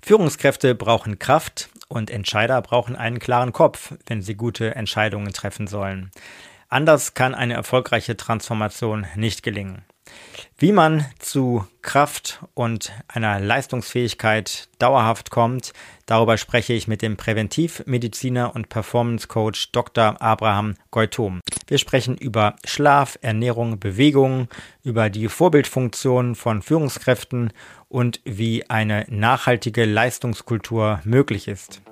Führungskräfte brauchen Kraft und Entscheider brauchen einen klaren Kopf, wenn sie gute Entscheidungen treffen sollen. Anders kann eine erfolgreiche Transformation nicht gelingen. Wie man zu Kraft und einer Leistungsfähigkeit dauerhaft kommt, darüber spreche ich mit dem Präventivmediziner und Performance Coach Dr. Abraham Goitom. Wir sprechen über Schlaf, Ernährung, Bewegung, über die Vorbildfunktion von Führungskräften und wie eine nachhaltige Leistungskultur möglich ist.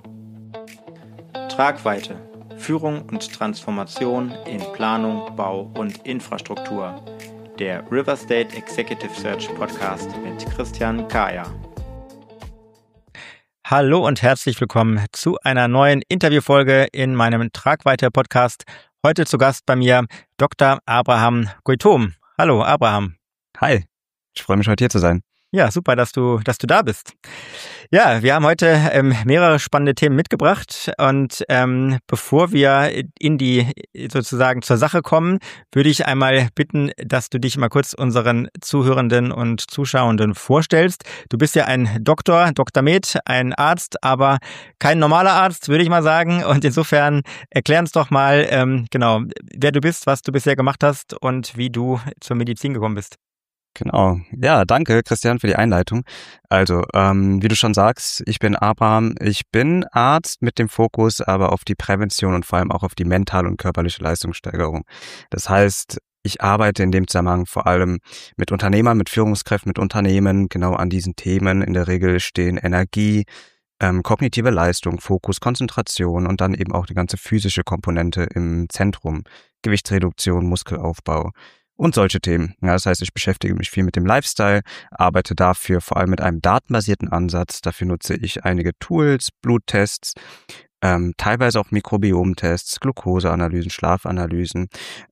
Tragweite: Führung und Transformation in Planung, Bau und Infrastruktur. Der River State Executive Search Podcast mit Christian Kaya. Hallo und herzlich willkommen zu einer neuen Interviewfolge in meinem Tragweite-Podcast. Heute zu Gast bei mir Dr. Abraham Goitom. Hallo Abraham. Hi, ich freue mich, heute hier zu sein. Ja, super, dass du da bist. Ja, wir haben heute mehrere spannende Themen mitgebracht und bevor wir in die sozusagen zur Sache kommen, würde ich einmal bitten, dass du dich mal kurz unseren Zuhörenden und Zuschauenden vorstellst. Du bist ja ein Dr. Med, ein Arzt, aber kein normaler Arzt, würde ich mal sagen. Und insofern erklär uns doch mal genau, wer du bist, was du bisher gemacht hast und wie du zur Medizin gekommen bist. Genau. Ja, danke, Christian, für die Einleitung. Also, wie du schon sagst, ich bin Abraham. Ich bin Arzt mit dem Fokus aber auf die Prävention und vor allem auch auf die mentale und körperliche Leistungssteigerung. Das heißt, ich arbeite in dem Zusammenhang vor allem mit Unternehmern, mit Führungskräften, mit Unternehmen, genau an diesen Themen. In der Regel stehen Energie, kognitive Leistung, Fokus, Konzentration und dann eben auch die ganze physische Komponente im Zentrum. Gewichtsreduktion, Muskelaufbau und solche Themen. Ja, das heißt, ich beschäftige mich viel mit dem Lifestyle, arbeite dafür vor allem mit einem datenbasierten Ansatz. Dafür nutze ich einige Tools, Bluttests, teilweise auch Mikrobiomtests, Glukoseanalysen, Schlafanalysen,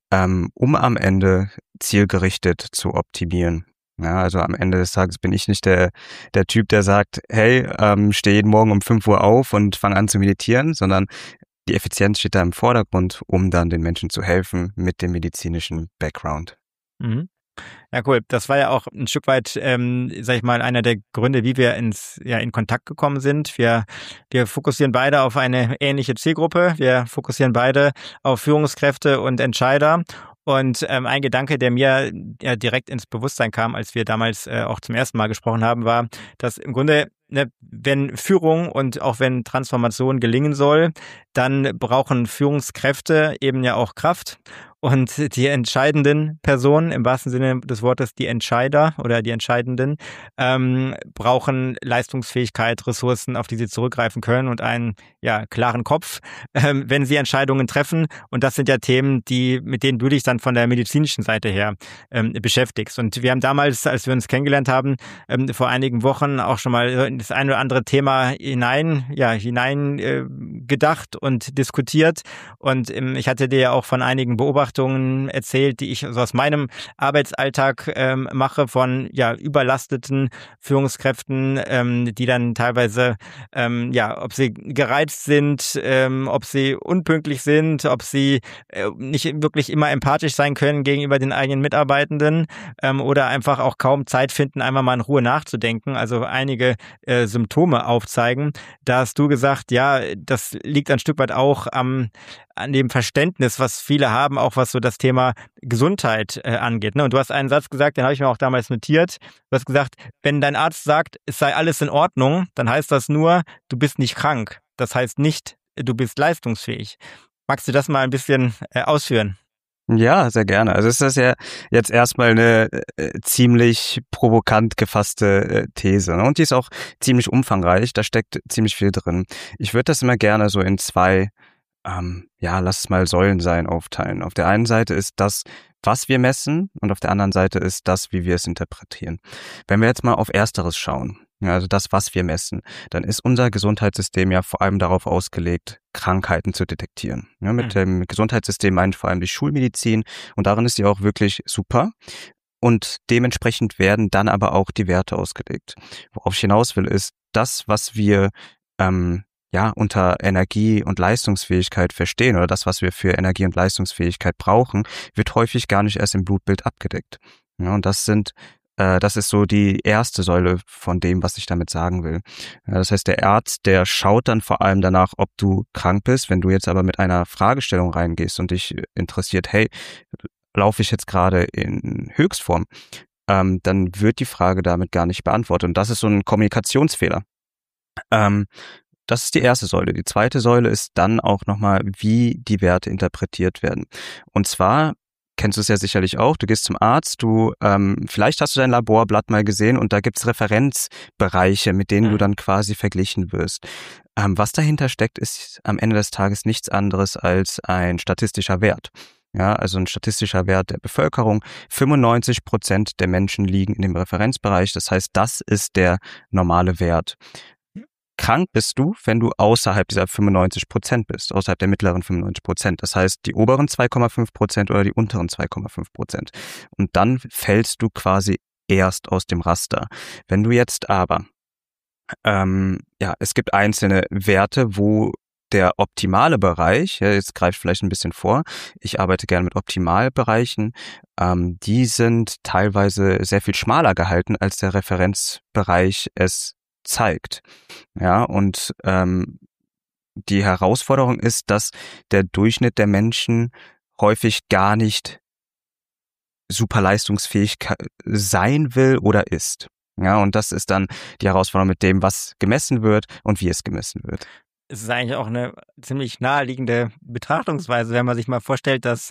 um am Ende zielgerichtet zu optimieren. Ja, also am Ende des Tages bin ich nicht der Typ, der sagt, hey, stehe jeden Morgen um 5 Uhr auf und fange an zu meditieren, sondern die Effizienz steht da im Vordergrund, um dann den Menschen zu helfen mit dem medizinischen Background. Mhm. Ja, cool. Das war ja auch ein Stück weit, sag ich mal, einer der Gründe, wie wir in Kontakt gekommen sind. Wir fokussieren beide auf eine ähnliche Zielgruppe. Wir fokussieren beide auf Führungskräfte und Entscheider. Und ein Gedanke, der mir ja direkt ins Bewusstsein kam, als wir damals auch zum ersten Mal gesprochen haben, war, dass im Grunde, wenn Führung und auch wenn Transformation gelingen soll, dann brauchen Führungskräfte eben ja auch Kraft. Und die entscheidenden Personen, im wahrsten Sinne des Wortes die Entscheider oder die Entscheidenden, brauchen Leistungsfähigkeit, Ressourcen, auf die sie zurückgreifen können und einen klaren Kopf, wenn sie Entscheidungen treffen. Und das sind ja Themen, mit denen du dich dann von der medizinischen Seite her beschäftigst. Und wir haben damals, als wir uns kennengelernt haben, vor einigen Wochen auch schon mal in das eine oder andere Thema hinein gedacht und diskutiert. Und ich hatte dir ja auch von einigen Beobachtungen erzählt, die ich so aus meinem Arbeitsalltag mache, von überlasteten Führungskräften, die dann teilweise ob sie gereizt sind, ob sie unpünktlich sind, ob sie nicht wirklich immer empathisch sein können gegenüber den eigenen Mitarbeitenden oder einfach auch kaum Zeit finden, einmal mal in Ruhe nachzudenken, also einige Symptome aufzeigen. Da hast du gesagt, ja, das liegt ein Stück weit auch an dem Verständnis, was viele haben, auch was so das Thema Gesundheit angeht. Ne? Und du hast einen Satz gesagt, den habe ich mir auch damals notiert. Du hast gesagt, wenn dein Arzt sagt, es sei alles in Ordnung, dann heißt das nur, du bist nicht krank. Das heißt nicht, du bist leistungsfähig. Magst du das mal ein bisschen ausführen? Ja, sehr gerne. Also es ist ja jetzt erstmal eine ziemlich provokant gefasste These, ne? Und die ist auch ziemlich umfangreich, da steckt ziemlich viel drin. Ich würde das immer gerne so in 2 lass es mal Säulen sein, aufteilen. Auf der einen Seite ist das, was wir messen, und auf der anderen Seite ist das, wie wir es interpretieren. Wenn wir jetzt mal auf Ersteres schauen, also das, was wir messen, dann ist unser Gesundheitssystem ja vor allem darauf ausgelegt, Krankheiten zu detektieren. Ja, mit dem Gesundheitssystem meint vor allem die Schulmedizin, und darin ist sie auch wirklich super. Und dementsprechend werden dann aber auch die Werte ausgelegt. Worauf ich hinaus will, ist das, was wir unter Energie und Leistungsfähigkeit verstehen, oder das, was wir für Energie und Leistungsfähigkeit brauchen, wird häufig gar nicht erst im Blutbild abgedeckt. Ja, und das sind Das ist so die erste Säule von dem, was ich damit sagen will. Das heißt, der Arzt, der schaut dann vor allem danach, ob du krank bist. Wenn du jetzt aber mit einer Fragestellung reingehst und dich interessiert, hey, laufe ich jetzt gerade in Höchstform, dann wird die Frage damit gar nicht beantwortet. Und das ist so ein Kommunikationsfehler. Das ist die erste Säule. Die zweite Säule ist dann auch nochmal, wie die Werte interpretiert werden. Und zwar kennst du es ja sicherlich auch, du gehst zum Arzt, vielleicht hast du dein Laborblatt mal gesehen und da gibt's Referenzbereiche, mit denen du dann quasi verglichen wirst. Was dahinter steckt, ist am Ende des Tages nichts anderes als ein statistischer Wert. Ja, also ein statistischer Wert der Bevölkerung. 95% der Menschen liegen in dem Referenzbereich. Das heißt, das ist der normale Wert. Krank bist du, wenn du außerhalb dieser 95% bist, außerhalb der mittleren 95%. Das heißt, die oberen 2,5% oder die unteren 2,5%. Und dann fällst du quasi erst aus dem Raster. Wenn du jetzt aber, es gibt einzelne Werte, wo der optimale Bereich, jetzt greift vielleicht ein bisschen vor, ich arbeite gerne mit Optimalbereichen, die sind teilweise sehr viel schmaler gehalten, als der Referenzbereich es zeigt. Ja, und die Herausforderung ist, dass der Durchschnitt der Menschen häufig gar nicht super leistungsfähig sein will oder ist. Ja, und das ist dann die Herausforderung mit dem, was gemessen wird und wie es gemessen wird. Es ist eigentlich auch eine ziemlich naheliegende Betrachtungsweise, wenn man sich mal vorstellt, dass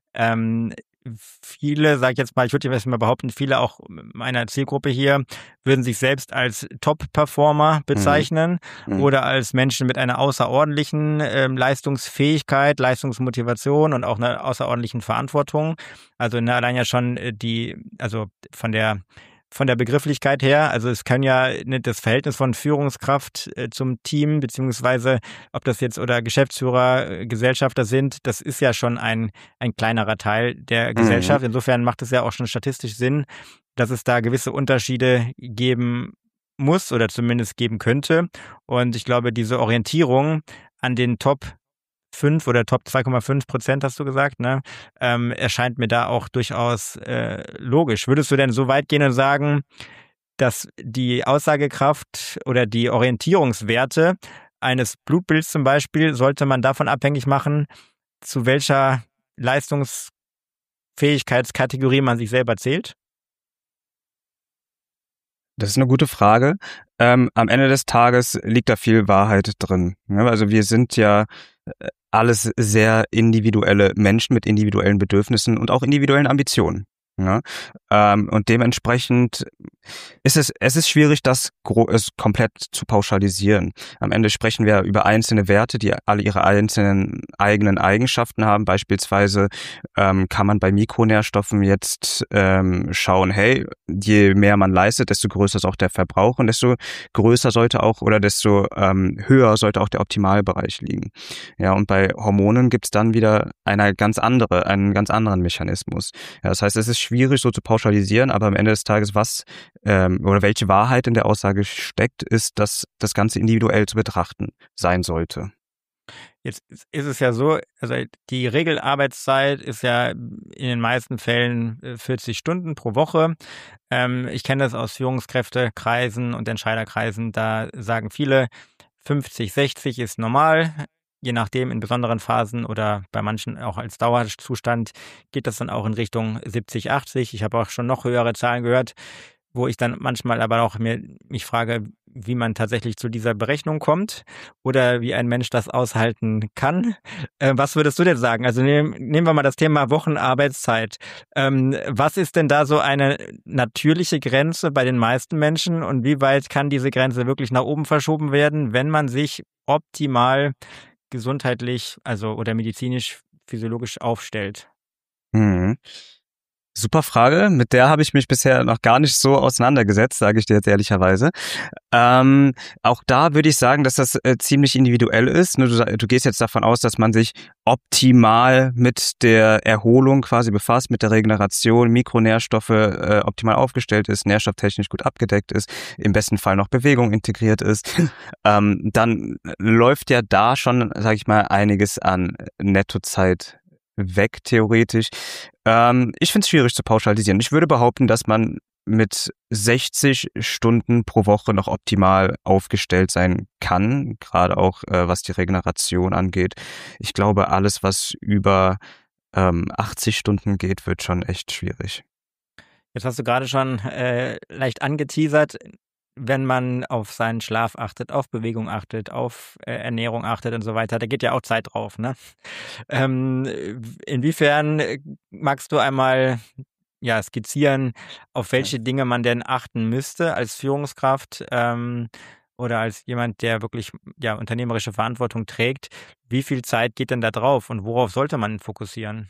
viele, sag ich jetzt mal, ich würde jetzt mal behaupten, viele auch meiner Zielgruppe hier würden sich selbst als Top-Performer bezeichnen oder als Menschen mit einer außerordentlichen Leistungsfähigkeit, Leistungsmotivation und auch einer außerordentlichen Verantwortung. Also allein ja schon also von der Begrifflichkeit her, also es kann ja das Verhältnis von Führungskraft zum Team, beziehungsweise ob das jetzt oder Geschäftsführer, Gesellschafter sind, das ist ja schon ein kleinerer Teil der Gesellschaft. Insofern macht es ja auch schon statistisch Sinn, dass es da gewisse Unterschiede geben muss oder zumindest geben könnte. Und ich glaube, diese Orientierung an den Top 5 oder Top 2,5% hast du gesagt, ne? Erscheint mir da auch durchaus logisch. Würdest du denn so weit gehen und sagen, dass die Aussagekraft oder die Orientierungswerte eines Blutbilds zum Beispiel, sollte man davon abhängig machen, zu welcher Leistungsfähigkeitskategorie man sich selber zählt? Das ist eine gute Frage. Am Ende des Tages liegt da viel Wahrheit drin. Also wir sind ja alles sehr individuelle Menschen mit individuellen Bedürfnissen und auch individuellen Ambitionen. Ja? Und dementsprechend ist es schwierig, das komplett zu pauschalisieren. Am Ende sprechen wir über einzelne Werte, die alle ihre einzelnen eigenen Eigenschaften haben. Beispielsweise kann man bei Mikronährstoffen jetzt schauen, hey, je mehr man leistet, desto größer ist auch der Verbrauch und desto größer sollte auch oder desto höher sollte auch der Optimalbereich liegen. Ja, und bei Hormonen gibt es dann wieder einen ganz anderen Mechanismus. Ja, das heißt, es ist schwierig so zu pauschalisieren, aber am Ende des Tages, oder welche Wahrheit in der Aussage steckt, ist, dass das Ganze individuell zu betrachten sein sollte. Jetzt ist es ja so, also die Regelarbeitszeit ist ja in den meisten Fällen 40 Stunden pro Woche. Ich kenne das aus Führungskräftekreisen und Entscheiderkreisen, da sagen viele, 50, 60 ist normal. Je nachdem, in besonderen Phasen oder bei manchen auch als Dauerzustand geht das dann auch in Richtung 70, 80. Ich habe auch schon noch höhere Zahlen gehört, wo ich dann manchmal aber auch mich frage, wie man tatsächlich zu dieser Berechnung kommt oder wie ein Mensch das aushalten kann. Was würdest du denn sagen? Also nehmen wir mal das Thema Wochenarbeitszeit. Was ist denn da so eine natürliche Grenze bei den meisten Menschen und wie weit kann diese Grenze wirklich nach oben verschoben werden, wenn man sich optimal gesundheitlich, also oder medizinisch, physiologisch aufstellt? Super Frage, mit der habe ich mich bisher noch gar nicht so auseinandergesetzt, sage ich dir jetzt ehrlicherweise. Auch da würde ich sagen, dass das ziemlich individuell ist. Du gehst jetzt davon aus, dass man sich optimal mit der Erholung quasi befasst, mit der Regeneration, Mikronährstoffe optimal aufgestellt ist, nährstofftechnisch gut abgedeckt ist, im besten Fall noch Bewegung integriert ist. Dann läuft ja da schon, sage ich mal, einiges an Nettozeit weg, theoretisch. Ich finde es schwierig zu pauschalisieren. Ich würde behaupten, dass man mit 60 Stunden pro Woche noch optimal aufgestellt sein kann, gerade auch was die Regeneration angeht. Ich glaube, alles, was über 80 Stunden geht, wird schon echt schwierig. Jetzt hast du gerade schon leicht angeteasert, wenn man auf seinen Schlaf achtet, auf Bewegung achtet, auf Ernährung achtet und so weiter, da geht ja auch Zeit drauf, ne? Ähm, inwiefern magst du einmal skizzieren, auf welche Dinge man denn achten müsste als Führungskraft oder als jemand, der wirklich unternehmerische Verantwortung trägt? Wie viel Zeit geht denn da drauf und worauf sollte man fokussieren?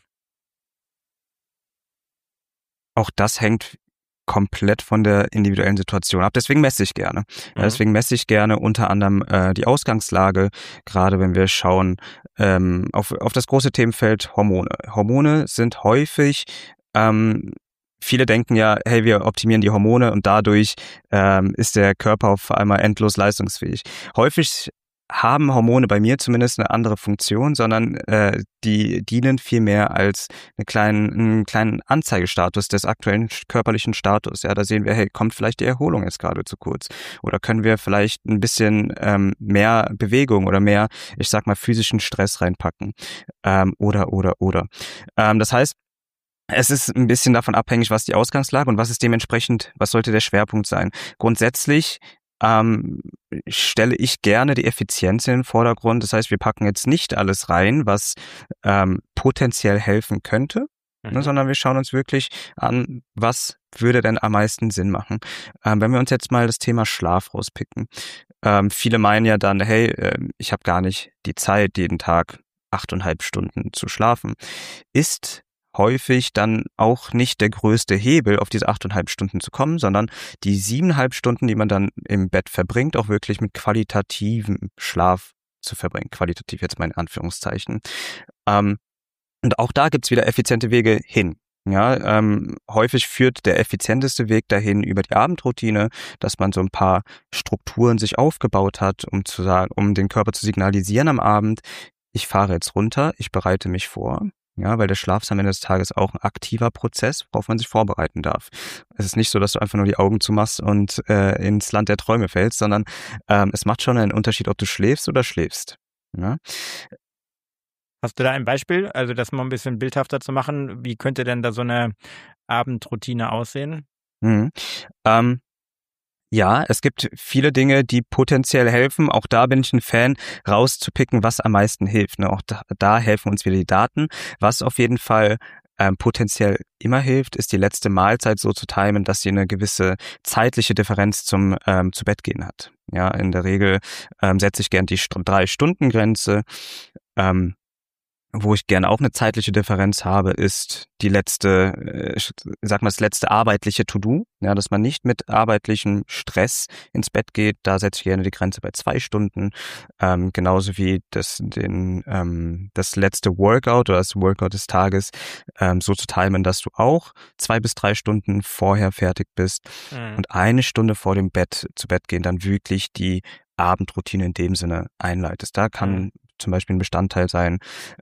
Auch das hängt komplett von der individuellen Situation ab. Deswegen messe ich gerne. Ja, deswegen messe ich gerne unter anderem die Ausgangslage, gerade wenn wir schauen auf das große Themenfeld Hormone. Hormone sind häufig, viele denken ja, hey, wir optimieren die Hormone und dadurch ist der Körper auf einmal endlos leistungsfähig. Häufig haben Hormone bei mir zumindest eine andere Funktion, sondern die dienen vielmehr als einen kleinen Anzeigestatus des aktuellen körperlichen Status. Ja, da sehen wir, hey, kommt vielleicht die Erholung jetzt gerade zu kurz? Oder können wir vielleicht ein bisschen mehr Bewegung oder mehr, ich sag mal, physischen Stress reinpacken? Oder. Das heißt, es ist ein bisschen davon abhängig, was die Ausgangslage und was ist dementsprechend, was sollte der Schwerpunkt sein. Grundsätzlich stelle ich gerne die Effizienz in den Vordergrund. Das heißt, wir packen jetzt nicht alles rein, was potenziell helfen könnte, ne, sondern wir schauen uns wirklich an, was würde denn am meisten Sinn machen. Wenn wir uns jetzt mal das Thema Schlaf rauspicken. Viele meinen ja dann, hey, ich habe gar nicht die Zeit, jeden Tag 8,5 Stunden zu schlafen. Ist häufig dann auch nicht der größte Hebel, auf diese 8,5 Stunden zu kommen, sondern die 7,5 Stunden, die man dann im Bett verbringt, auch wirklich mit qualitativem Schlaf zu verbringen. Qualitativ jetzt mal in Anführungszeichen. Und auch da gibt's wieder effiziente Wege hin. Ja, häufig führt der effizienteste Weg dahin über die Abendroutine, dass man so ein paar Strukturen sich aufgebaut hat, um zu sagen, um den Körper zu signalisieren am Abend, ich fahre jetzt runter, ich bereite mich vor. Ja, weil der Schlaf ist am Ende des Tages auch ein aktiver Prozess, worauf man sich vorbereiten darf. Es ist nicht so, dass du einfach nur die Augen zumachst und ins Land der Träume fällst, sondern es macht schon einen Unterschied, ob du schläfst oder schläfst. Ja? Hast du da ein Beispiel, also das mal ein bisschen bildhafter zu machen? Wie könnte denn da so eine Abendroutine aussehen? Mhm. Ja, es gibt viele Dinge, die potenziell helfen. Auch da bin ich ein Fan, rauszupicken, was am meisten hilft. Ne? Auch da helfen uns wieder die Daten. Was auf jeden Fall potenziell immer hilft, ist die letzte Mahlzeit so zu timen, dass sie eine gewisse zeitliche Differenz zum zu Bett gehen hat. Ja, in der Regel setze ich gern die 3-Stunden-Grenze. Wo ich gerne auch eine zeitliche Differenz habe, ist die letzte, ich sag mal, das letzte arbeitliche To-Do, ja, dass man nicht mit arbeitlichem Stress ins Bett geht. Da setze ich gerne die Grenze bei 2 Stunden. Genauso wie das letzte Workout oder das Workout des Tages so zu timen, dass du auch 2 bis 3 Stunden vorher fertig bist und 1 Stunde vor dem zu Bett gehen, dann wirklich die Abendroutine in dem Sinne einleitest. Da kann zum Beispiel ein Bestandteil sein,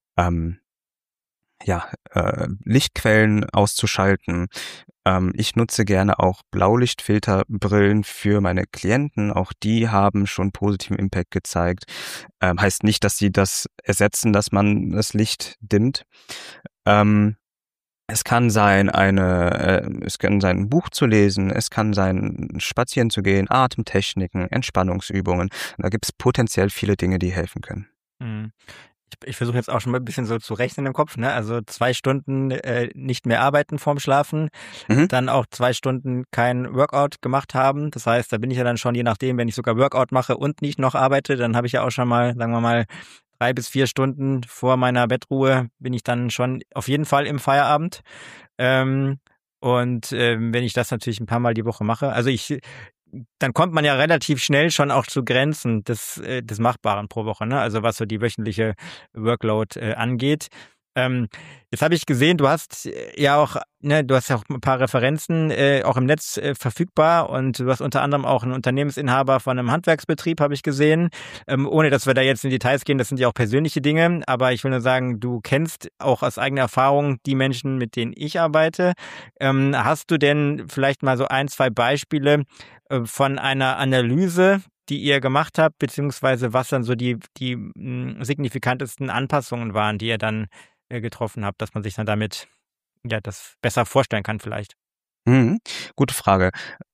Lichtquellen auszuschalten. Ich nutze gerne auch Blaulichtfilterbrillen für meine Klienten. Auch die haben schon positiven Impact gezeigt. Heißt nicht, dass sie das ersetzen, dass man das Licht dimmt. Es kann sein, ein Buch zu lesen, es kann sein, spazieren zu gehen, Atemtechniken, Entspannungsübungen. Da gibt es potenziell viele Dinge, die helfen können. Ich versuche jetzt auch schon mal ein bisschen so zu rechnen im Kopf, ne? Also 2 Stunden nicht mehr arbeiten vorm Schlafen, dann auch 2 Stunden kein Workout gemacht haben. Das heißt, da bin ich ja dann schon, je nachdem, wenn ich sogar Workout mache und nicht noch arbeite, dann habe ich ja auch schon mal, sagen wir mal, 3 bis 4 Stunden vor meiner Bettruhe bin ich dann schon auf jeden Fall im Feierabend. Wenn ich das natürlich ein paar Mal die Woche mache, dann kommt man ja relativ schnell schon auch zu Grenzen des Machbaren pro Woche, ne? Also was so die wöchentliche Workload angeht. Jetzt habe ich gesehen, du hast ja auch, ne, du hast ja auch ein paar Referenzen auch im Netz verfügbar und du hast unter anderem auch einen Unternehmensinhaber von einem Handwerksbetrieb, habe ich gesehen. Ohne dass wir da jetzt in Details gehen, das sind ja auch persönliche Dinge, aber ich will nur sagen, du kennst auch aus eigener Erfahrung die Menschen, mit denen ich arbeite. Hast du denn vielleicht mal so ein, zwei Beispiele von einer Analyse, die ihr gemacht habt, beziehungsweise was dann so die signifikantesten Anpassungen waren, die ihr dann getroffen habt, dass man sich dann damit ja das besser vorstellen kann vielleicht? Mhm. Gute Frage.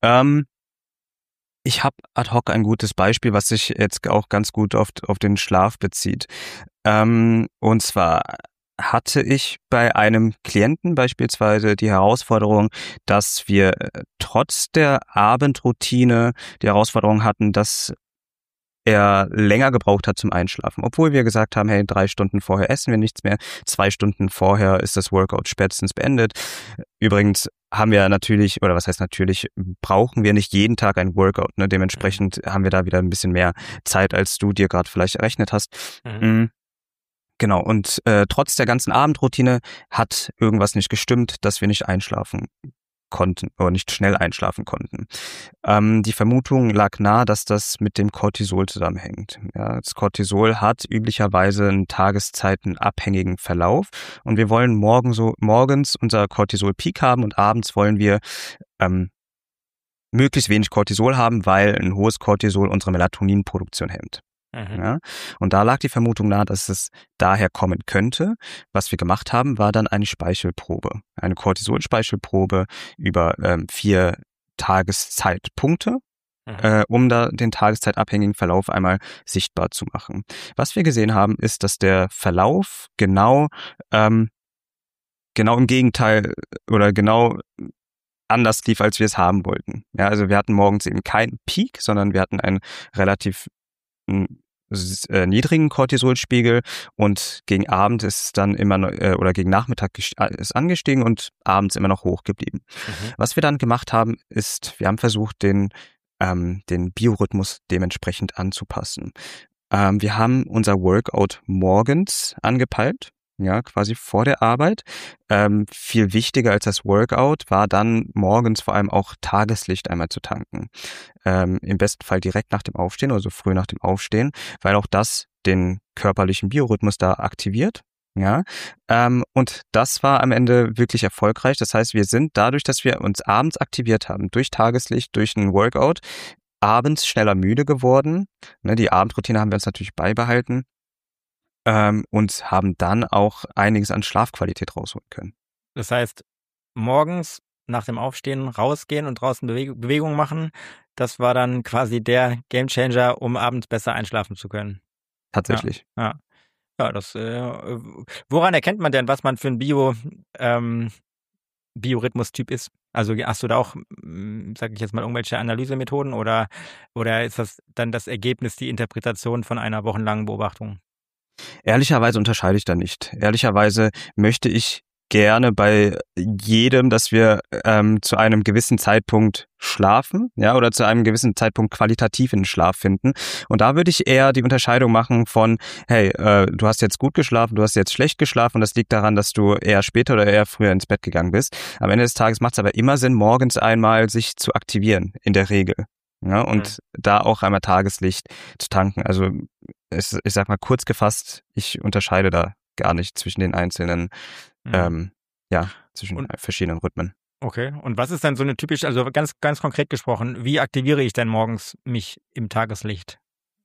Ich habe ad hoc ein gutes Beispiel, was sich jetzt auch ganz gut auf den Schlaf bezieht. Und zwar hatte ich bei einem Klienten beispielsweise die Herausforderung, dass wir trotz der Abendroutine die Herausforderung hatten, dass er länger gebraucht hat zum Einschlafen. Obwohl wir gesagt haben, hey, 3 Stunden vorher essen wir nichts mehr, 2 Stunden vorher ist das Workout spätestens beendet. Übrigens haben wir natürlich, oder was heißt natürlich, brauchen wir nicht jeden Tag ein Workout. Ne? Dementsprechend haben wir da wieder ein bisschen mehr Zeit, als du dir gerade vielleicht errechnet hast. Mhm. Genau, und trotz der ganzen Abendroutine hat irgendwas nicht gestimmt, dass wir nicht einschlafen konnten oder nicht schnell einschlafen konnten. Die Vermutung lag nahe, dass das mit dem Cortisol zusammenhängt. Ja, das Cortisol hat üblicherweise einen tageszeitenabhängigen Verlauf und wir wollen morgens unser Cortisol-Peak haben und abends wollen wir möglichst wenig Cortisol haben, weil ein hohes Cortisol unsere Melatoninproduktion hemmt. Mhm. Ja, und da lag die Vermutung nahe, dass es daher kommen könnte. Was wir gemacht haben, war dann eine Speichelprobe, eine Cortisol-Speichelprobe über 4 Tageszeitpunkte, Mhm. um da den tageszeitabhängigen Verlauf einmal sichtbar zu machen. Was wir gesehen haben, ist, dass der Verlauf genau im Gegenteil oder genau anders lief, als wir es haben wollten. Ja, also wir hatten morgens eben keinen Peak, sondern wir hatten einen relativ niedrigen Cortisolspiegel und gegen Abend ist es dann immer noch, oder gegen Nachmittag ist angestiegen und abends immer noch hoch geblieben. Mhm. Was wir dann gemacht haben, ist, wir haben versucht, den Biorhythmus dementsprechend anzupassen. Wir haben unser Workout morgens angepeilt, ja, quasi vor der Arbeit. Viel wichtiger als das Workout war dann morgens vor allem auch Tageslicht einmal zu tanken. Im besten Fall direkt nach dem Aufstehen, also früh nach dem Aufstehen, weil auch das den körperlichen Biorhythmus da aktiviert. Ja, und das war am Ende wirklich erfolgreich. Das heißt, wir sind dadurch, dass wir uns abends aktiviert haben, durch Tageslicht, durch einen Workout, abends schneller müde geworden. Ne, die Abendroutine haben wir uns natürlich beibehalten und haben dann auch einiges an Schlafqualität rausholen können. Das heißt, morgens nach dem Aufstehen rausgehen und draußen Bewegung machen, das war dann quasi der Gamechanger, um abends besser einschlafen zu können. Ja, Tatsächlich. ja. Ja, woran erkennt man denn, was man für ein Biorhythmus-Typ ist? Also hast du da auch, sage ich jetzt mal, irgendwelche Analysemethoden oder ist das dann das Ergebnis, die Interpretation von einer wochenlangen Beobachtung? Ehrlicherweise unterscheide ich da nicht. Ehrlicherweise möchte ich gerne bei jedem, dass wir zu einem gewissen Zeitpunkt schlafen, ja, oder zu einem gewissen Zeitpunkt qualitativ in den Schlaf finden. Und da würde ich eher die Unterscheidung machen von, hey, du hast jetzt gut geschlafen, du hast jetzt schlecht geschlafen und das liegt daran, dass du eher später oder eher früher ins Bett gegangen bist. Am Ende des Tages macht es aber immer Sinn, morgens einmal sich zu aktivieren, in der Regel. Ja, und da auch einmal Tageslicht zu tanken. Also ich sag mal kurz gefasst, ich unterscheide da gar nicht zwischen den einzelnen, Mhm. zwischen Und verschiedenen Rhythmen. okay. Und was ist dann so eine typische, also ganz, ganz konkret gesprochen, wie aktiviere ich denn morgens mich im Tageslicht?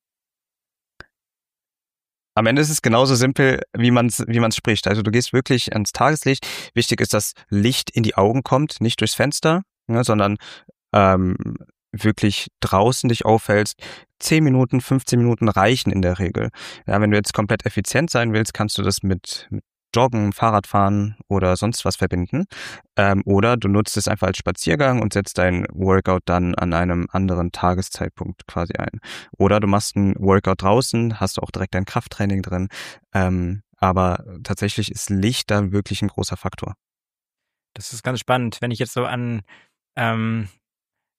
Am Ende ist es genauso simpel, wie man's spricht. Also du gehst wirklich ans Tageslicht. Wichtig ist, dass Licht in die Augen kommt, nicht durchs Fenster, ne, sondern ähm, wirklich draußen dich aufhältst. 10 Minuten, 15 Minuten reichen in der Regel. Ja, wenn du jetzt komplett effizient sein willst, kannst du das mit Joggen, Fahrradfahren oder sonst was verbinden. Oder du nutzt es einfach als Spaziergang und setzt dein Workout dann an einem anderen Tageszeitpunkt quasi ein. Oder du machst ein Workout draußen, hast auch direkt dein Krafttraining drin. Aber tatsächlich ist Licht da wirklich ein großer Faktor. Das ist ganz spannend, wenn ich jetzt so an ähm,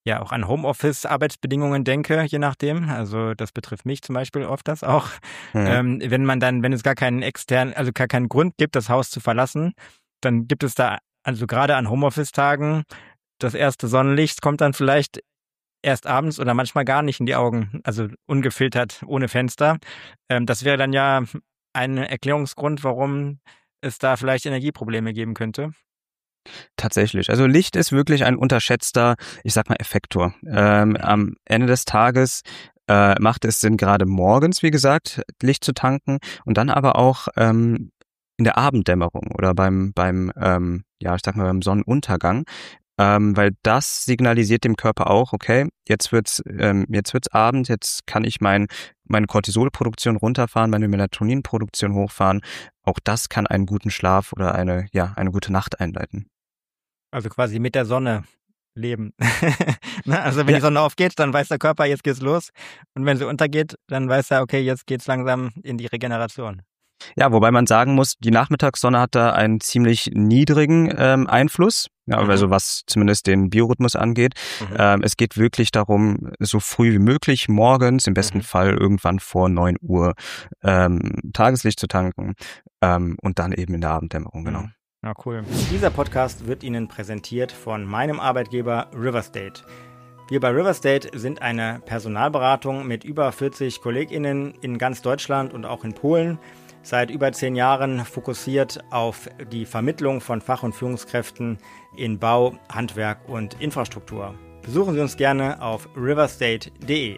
ja auch an Homeoffice-Arbeitsbedingungen denke, je nachdem. Also das betrifft mich zum Beispiel oft das auch. Mhm. Wenn es gar keinen Grund gibt, das Haus zu verlassen, dann gibt es da, also gerade an Homeoffice-Tagen, das erste Sonnenlicht kommt dann vielleicht erst abends oder manchmal gar nicht in die Augen, also ungefiltert, ohne Fenster. Das wäre dann ja ein Erklärungsgrund, warum es da vielleicht Energieprobleme geben könnte. Tatsächlich. Also Licht ist wirklich ein unterschätzter, ich sag mal, Effektor. Am Ende des Tages macht es Sinn, gerade morgens, wie gesagt, Licht zu tanken und dann aber auch in der Abenddämmerung oder ja, ich sag mal, beim Sonnenuntergang. Weil das signalisiert dem Körper auch, okay, jetzt wird's Abend, jetzt kann ich meine Cortisolproduktion runterfahren, meine Melatoninproduktion hochfahren. Auch das kann einen guten Schlaf oder eine gute Nacht einleiten. Also quasi mit der Sonne leben. Ne? Also wenn Ja, die Sonne aufgeht, dann weiß der Körper, jetzt geht's los. Und wenn sie untergeht, dann weiß er, okay, jetzt geht's langsam in die Regeneration. ja, wobei man sagen muss, die Nachmittagssonne hat da einen ziemlich niedrigen Einfluss, ja, Mhm. also was zumindest den Biorhythmus angeht. Mhm. Es geht wirklich darum, so früh wie möglich morgens, im besten Mhm. Fall irgendwann vor 9 Uhr, Tageslicht zu tanken und dann eben in der Abenddämmerung, genau. Mhm. Na cool. Dieser Podcast wird Ihnen präsentiert von meinem Arbeitgeber Riverstate. Wir bei Riverstate sind eine Personalberatung mit über 40 KollegInnen in ganz Deutschland und auch in Polen. Seit über 10 Jahren fokussiert auf die Vermittlung von Fach- und Führungskräften in Bau, Handwerk und Infrastruktur. Besuchen Sie uns gerne auf riverstate.de.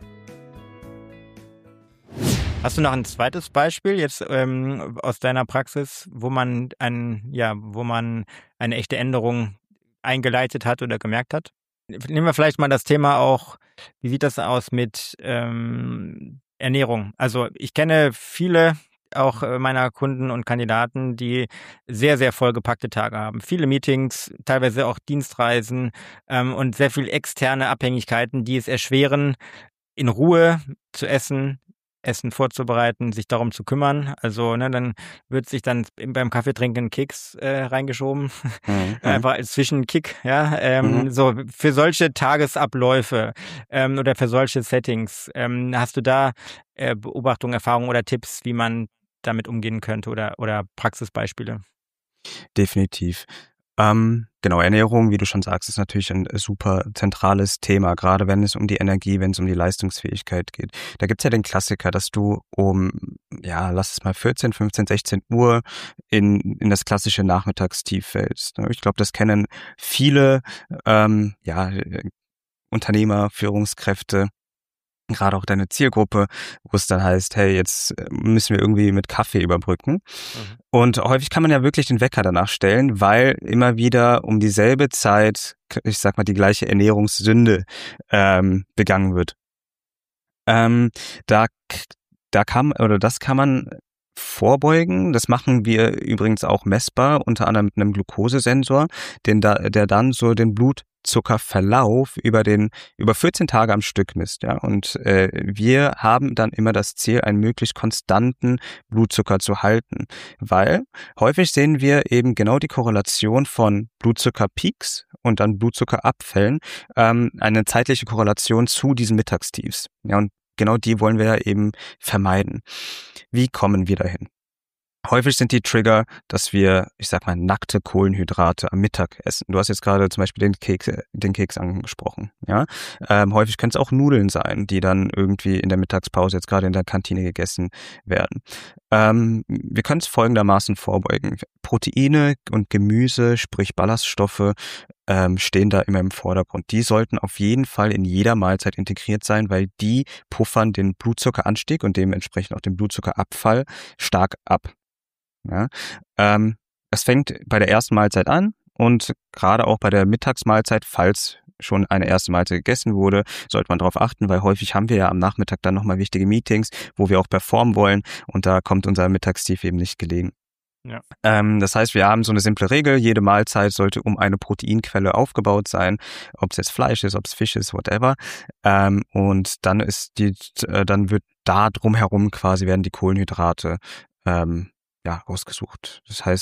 Hast du noch ein zweites Beispiel jetzt aus deiner Praxis, wo man eine echte Änderung eingeleitet hat oder gemerkt hat? Nehmen wir vielleicht mal das Thema auch, wie sieht das aus mit Ernährung? Also ich kenne viele auch meiner Kunden und Kandidaten, die sehr, sehr vollgepackte Tage haben. Viele Meetings, teilweise auch Dienstreisen und sehr viel externe Abhängigkeiten, die es erschweren, in Ruhe zu Essen vorzubereiten, sich darum zu kümmern. Also, ne, dann wird sich dann beim Kaffeetrinken ein Keks reingeschoben. Mhm, mhm, Einfach als Zwischenkick, ja. mhm. So für solche Tagesabläufe oder für solche Settings, hast du da Beobachtungen, Erfahrungen oder Tipps, wie man damit umgehen könnte oder Praxisbeispiele? Definitiv. Genau, Ernährung, wie du schon sagst, ist natürlich ein super zentrales Thema, gerade wenn es um die Energie, wenn es um die Leistungsfähigkeit geht. Da gibt's ja den Klassiker, dass du ja, lass es mal 14, 15, 16 Uhr in das klassische Nachmittagstief fällst. Ne? Ich glaube, das kennen viele ja, Unternehmer, Führungskräfte, gerade auch deine Zielgruppe, wo es dann heißt, hey, jetzt müssen wir irgendwie mit Kaffee überbrücken. Mhm. Und häufig kann man ja wirklich den Wecker danach stellen, weil immer wieder um dieselbe Zeit, ich sag mal, die gleiche Ernährungssünde begangen wird. Ähm, da, das kann man vorbeugen. Das machen wir übrigens auch messbar, unter anderem mit einem Glukosesensor, der dann so den Blutzuckerverlauf über 14 Tage am Stück misst. Ja? Und wir haben dann immer das Ziel, einen möglichst konstanten Blutzucker zu halten, weil häufig sehen wir eben genau die Korrelation von Blutzuckerpeaks und dann Blutzuckerabfällen, eine zeitliche Korrelation zu diesen Mittagstiefs. Ja, und genau die wollen wir ja eben vermeiden. Wie kommen wir dahin? Häufig sind die Trigger, dass wir, ich sag mal, nackte Kohlenhydrate am Mittag essen. Du hast jetzt gerade zum Beispiel den Keks angesprochen. Ja? Häufig können es auch Nudeln sein, die dann irgendwie in der Mittagspause jetzt gerade in der Kantine gegessen werden. Wir können es folgendermaßen vorbeugen. Proteine und Gemüse, sprich Ballaststoffe, stehen da immer im Vordergrund. Die sollten auf jeden Fall in jeder Mahlzeit integriert sein, weil die puffern den Blutzuckeranstieg und dementsprechend auch den Blutzuckerabfall stark ab. Ja? Das fängt bei der ersten Mahlzeit an und gerade auch bei der Mittagsmahlzeit, falls schon eine erste Mahlzeit gegessen wurde, sollte man darauf achten, weil häufig haben wir ja am Nachmittag dann nochmal wichtige Meetings, wo wir auch performen wollen und da kommt unser Mittagstief eben nicht gelegen. Ja. Das heißt, wir haben so eine simple Regel, jede Mahlzeit sollte um eine Proteinquelle aufgebaut sein, ob es jetzt Fleisch ist, ob es Fisch ist, whatever. Und dann dann wird da drumherum quasi werden die Kohlenhydrate ja, ausgesucht. Das heißt,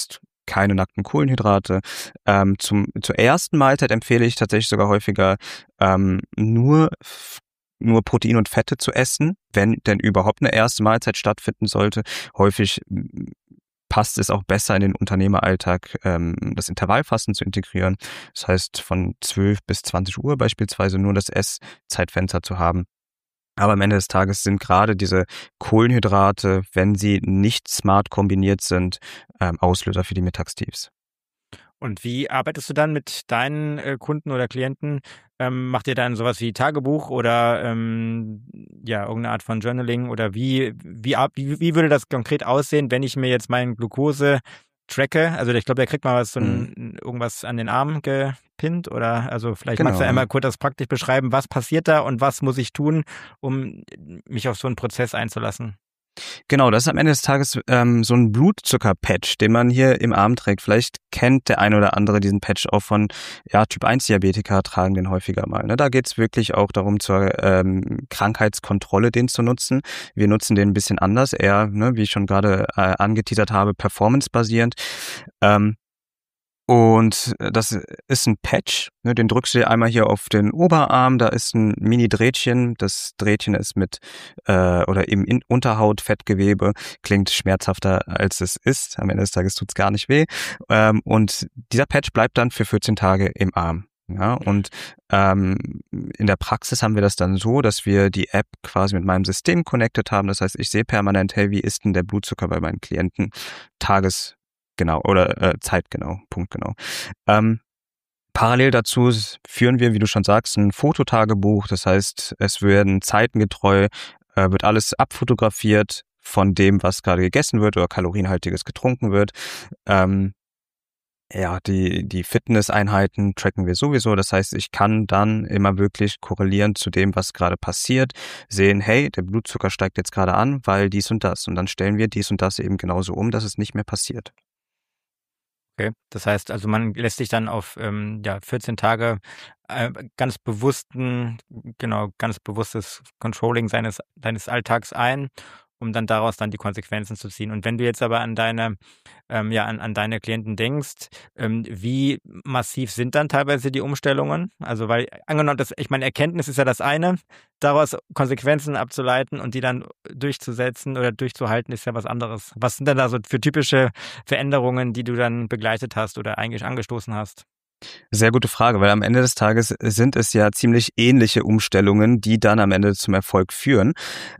keine nackten Kohlenhydrate. Zur ersten Mahlzeit empfehle ich tatsächlich sogar häufiger nur Protein und Fette zu essen, wenn denn überhaupt eine erste Mahlzeit stattfinden sollte. Häufig passt es auch besser in den Unternehmeralltag, das Intervallfasten zu integrieren. Das heißt, von 12 bis 20 Uhr beispielsweise nur das Esszeitfenster zu haben. Aber am Ende des Tages sind gerade diese Kohlenhydrate, wenn sie nicht smart kombiniert sind, Auslöser für die Mittagstiefs. Und wie arbeitest du dann mit deinen Kunden oder Klienten? Macht ihr dann sowas wie Tagebuch oder irgendeine Art von Journaling? Oder wie würde das konkret aussehen, wenn ich mir jetzt meine Glucose tracke? Also ich glaube, da kriegt man irgendwas an den Arm gepinnt oder also vielleicht magst du einmal kurz das praktisch beschreiben, was passiert da und was muss ich tun, um mich auf so einen Prozess einzulassen? Genau, das ist am Ende des Tages so ein Blutzucker-Patch, den man hier im Arm trägt. Vielleicht kennt der eine oder andere diesen Patch auch von Typ-1-Diabetiker, tragen den häufiger mal. Ne? Da geht's wirklich auch darum, zur Krankheitskontrolle den zu nutzen. Wir nutzen den ein bisschen anders, eher, ne, wie ich schon gerade angeteasert habe, performance-basierend. Und das ist ein Patch, ne, den drückst du dir einmal hier auf den Oberarm, da ist ein Mini-Drehtchen, das Drehtchen ist mit oder im Unterhautfettgewebe, klingt schmerzhafter als es ist, am Ende des Tages tut's gar nicht weh, und dieser Patch bleibt dann für 14 Tage im Arm. Ja, und in der Praxis haben wir das dann so, dass wir die App quasi mit meinem System connected haben, das heißt, ich sehe permanent, hey, wie ist denn der Blutzucker bei meinen Klienten tagesgenau oder zeitgenau, punktgenau. Parallel dazu führen wir, wie du schon sagst, ein Fototagebuch. Das heißt, es werden zeitengetreu, wird alles abfotografiert von dem, was gerade gegessen wird oder kalorienhaltiges getrunken wird. Die Fitnesseinheiten tracken wir sowieso. Das heißt, ich kann dann immer wirklich korrelieren zu dem, was gerade passiert, sehen, hey, der Blutzucker steigt jetzt gerade an, weil dies und das. Und dann stellen wir dies und das eben genauso um, dass es nicht mehr passiert. Okay, das heißt also, man lässt sich dann auf 14 Tage ganz bewusstes Controlling deines Alltags ein, um dann daraus dann die Konsequenzen zu ziehen. Und wenn du jetzt aber an deine an deine Klienten denkst, wie massiv sind dann teilweise die Umstellungen? Also weil angenommen, Erkenntnis ist ja das eine, daraus Konsequenzen abzuleiten und die dann durchzusetzen oder durchzuhalten, ist ja was anderes. Was sind denn da so für typische Veränderungen, die du dann begleitet hast oder eigentlich angestoßen hast? Sehr gute Frage, weil am Ende des Tages sind es ja ziemlich ähnliche Umstellungen, die dann am Ende zum Erfolg führen.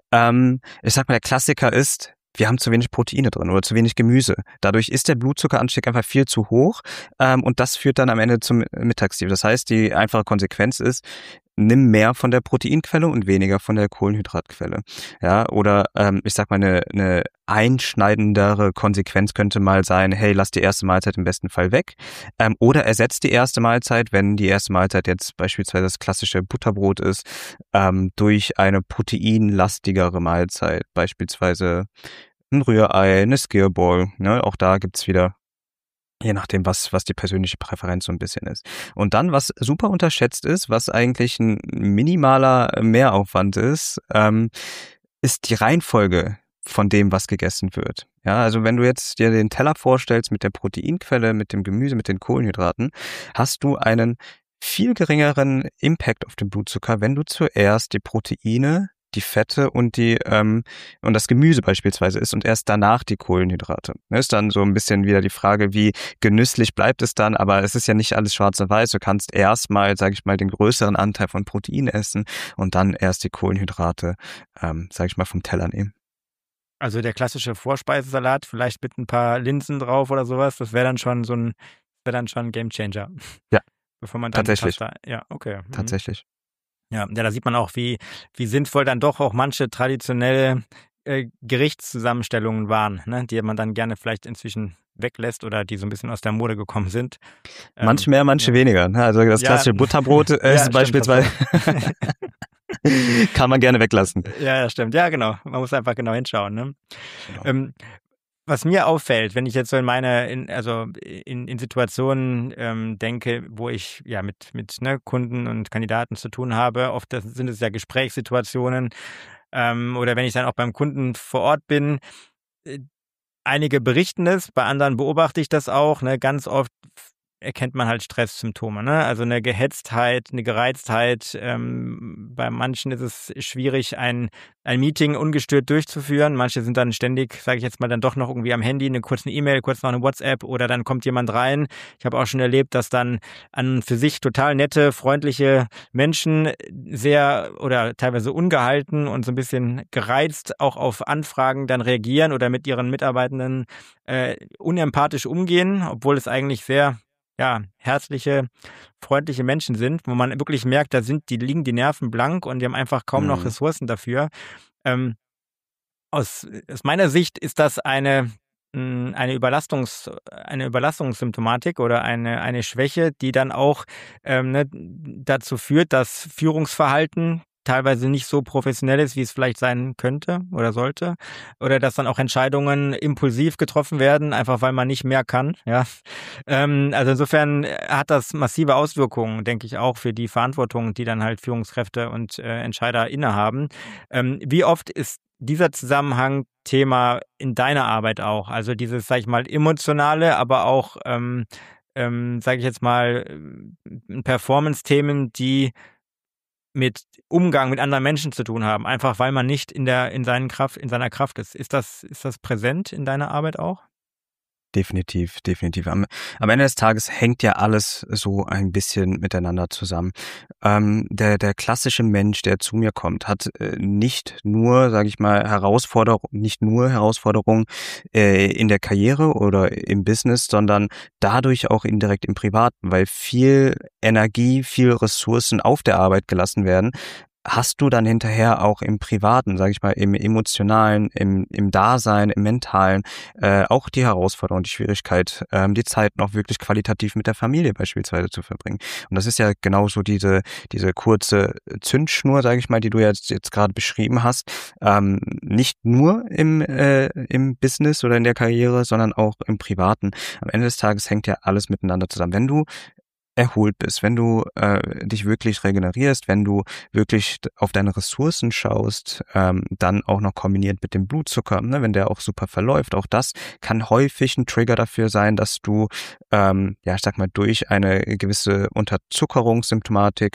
Ich sag mal, der Klassiker ist, wir haben zu wenig Proteine drin oder zu wenig Gemüse. Dadurch ist der Blutzuckeranstieg einfach viel zu hoch, und das führt dann am Ende zum Mittagstief. Das heißt, die einfache Konsequenz ist, nimm mehr von der Proteinquelle und weniger von der Kohlenhydratquelle. Ja, oder ich sag mal, eine einschneidendere Konsequenz könnte mal sein, hey, lass die erste Mahlzeit im besten Fall weg. Oder ersetzt die erste Mahlzeit, wenn die erste Mahlzeit jetzt beispielsweise das klassische Butterbrot ist, durch eine proteinlastigere Mahlzeit, beispielsweise ein Rührei, eine Skillball. Ne? Auch da gibt's wieder, je nachdem, was die persönliche Präferenz so ein bisschen ist. Und dann, was super unterschätzt ist, was eigentlich ein minimaler Mehraufwand ist die Reihenfolge von dem, was gegessen wird. Ja, also wenn du jetzt dir den Teller vorstellst mit der Proteinquelle, mit dem Gemüse, mit den Kohlenhydraten, hast du einen viel geringeren Impact auf den Blutzucker, wenn du zuerst die Proteine, die Fette und und das Gemüse beispielsweise isst und erst danach die Kohlenhydrate. Das ist dann so ein bisschen wieder die Frage, wie genüsslich bleibt es dann, aber es ist ja nicht alles schwarz und weiß. Du kannst erstmal, sage ich mal, den größeren Anteil von Protein essen und dann erst die Kohlenhydrate, sage ich mal, vom Teller nehmen. Also der klassische Vorspeisesalat, vielleicht mit ein paar Linsen drauf oder sowas, das wäre dann schon ein Gamechanger. Ja, bevor man dann tatsächlich. Pasta, ja, okay. Tatsächlich. Ja, da sieht man auch, wie sinnvoll dann doch auch manche traditionelle Gerichtszusammenstellungen waren, ne, die man dann gerne vielleicht inzwischen weglässt oder die so ein bisschen aus der Mode gekommen sind. Manche mehr, manche weniger. Also das klassische Butterbrot ist beispielsweise kann man gerne weglassen. Ja, stimmt. Ja, genau. Man muss einfach genau hinschauen. Ne? Genau. Was mir auffällt, wenn ich jetzt so in Situationen denke, wo ich ja mit Kunden und Kandidaten zu tun habe, oft sind es ja Gesprächssituationen, oder wenn ich dann auch beim Kunden vor Ort bin, einige berichten es, bei anderen beobachte ich das auch. Ne? Ganz oft erkennt man halt Stresssymptome, ne? Also eine Gehetztheit, eine Gereiztheit. Bei manchen ist es schwierig, ein Meeting ungestört durchzuführen. Manche sind dann ständig, sage ich jetzt mal, dann doch noch irgendwie am Handy, eine kurze E-Mail, kurz noch eine WhatsApp oder dann kommt jemand rein. Ich habe auch schon erlebt, dass dann an für sich total nette, freundliche Menschen sehr oder teilweise ungehalten und so ein bisschen gereizt auch auf Anfragen dann reagieren oder mit ihren Mitarbeitenden unempathisch umgehen, obwohl es eigentlich sehr herzliche, freundliche Menschen sind, wo man wirklich merkt, liegen die Nerven blank und die haben einfach kaum noch Ressourcen dafür. Aus meiner Sicht ist das eine Überlastungssymptomatik oder eine Schwäche, die dann auch dazu führt, dass Führungsverhalten teilweise nicht so professionell ist, wie es vielleicht sein könnte oder sollte. Oder dass dann auch Entscheidungen impulsiv getroffen werden, einfach weil man nicht mehr kann. Ja. Also insofern hat das massive Auswirkungen, denke ich, auch für die Verantwortung, die dann halt Führungskräfte und Entscheider innehaben. Wie oft ist dieser Zusammenhang Thema in deiner Arbeit auch? Also dieses, sag ich mal, emotionale, aber auch, sage ich jetzt mal, Performance-Themen, die mit Umgang mit anderen Menschen zu tun haben, einfach weil man nicht in seiner Kraft ist. Ist das präsent in deiner Arbeit auch? Definitiv. Am Ende des Tages hängt ja alles so ein bisschen miteinander zusammen. Der klassische Mensch, der zu mir kommt, hat nicht nur, sage ich mal, Herausforderungen in der Karriere oder im Business, sondern dadurch auch indirekt im Privaten, weil viel Energie, viel Ressourcen auf der Arbeit gelassen werden. Hast du dann hinterher auch im Privaten, sage ich mal, im Emotionalen, im Dasein, im Mentalen auch die Herausforderung, die Schwierigkeit, die Zeit noch wirklich qualitativ mit der Familie beispielsweise zu verbringen. Und das ist ja genauso diese kurze Zündschnur, sage ich mal, die du jetzt gerade beschrieben hast, nicht nur im Business oder in der Karriere, sondern auch im Privaten. Am Ende des Tages hängt ja alles miteinander zusammen. Wenn du erholt bist, wenn du dich wirklich regenerierst, wenn du wirklich auf deine Ressourcen schaust, dann auch noch kombiniert mit dem Blutzucker, ne, wenn der auch super verläuft, auch das kann häufig ein Trigger dafür sein, dass du, ich sag mal, durch eine gewisse Unterzuckerungssymptomatik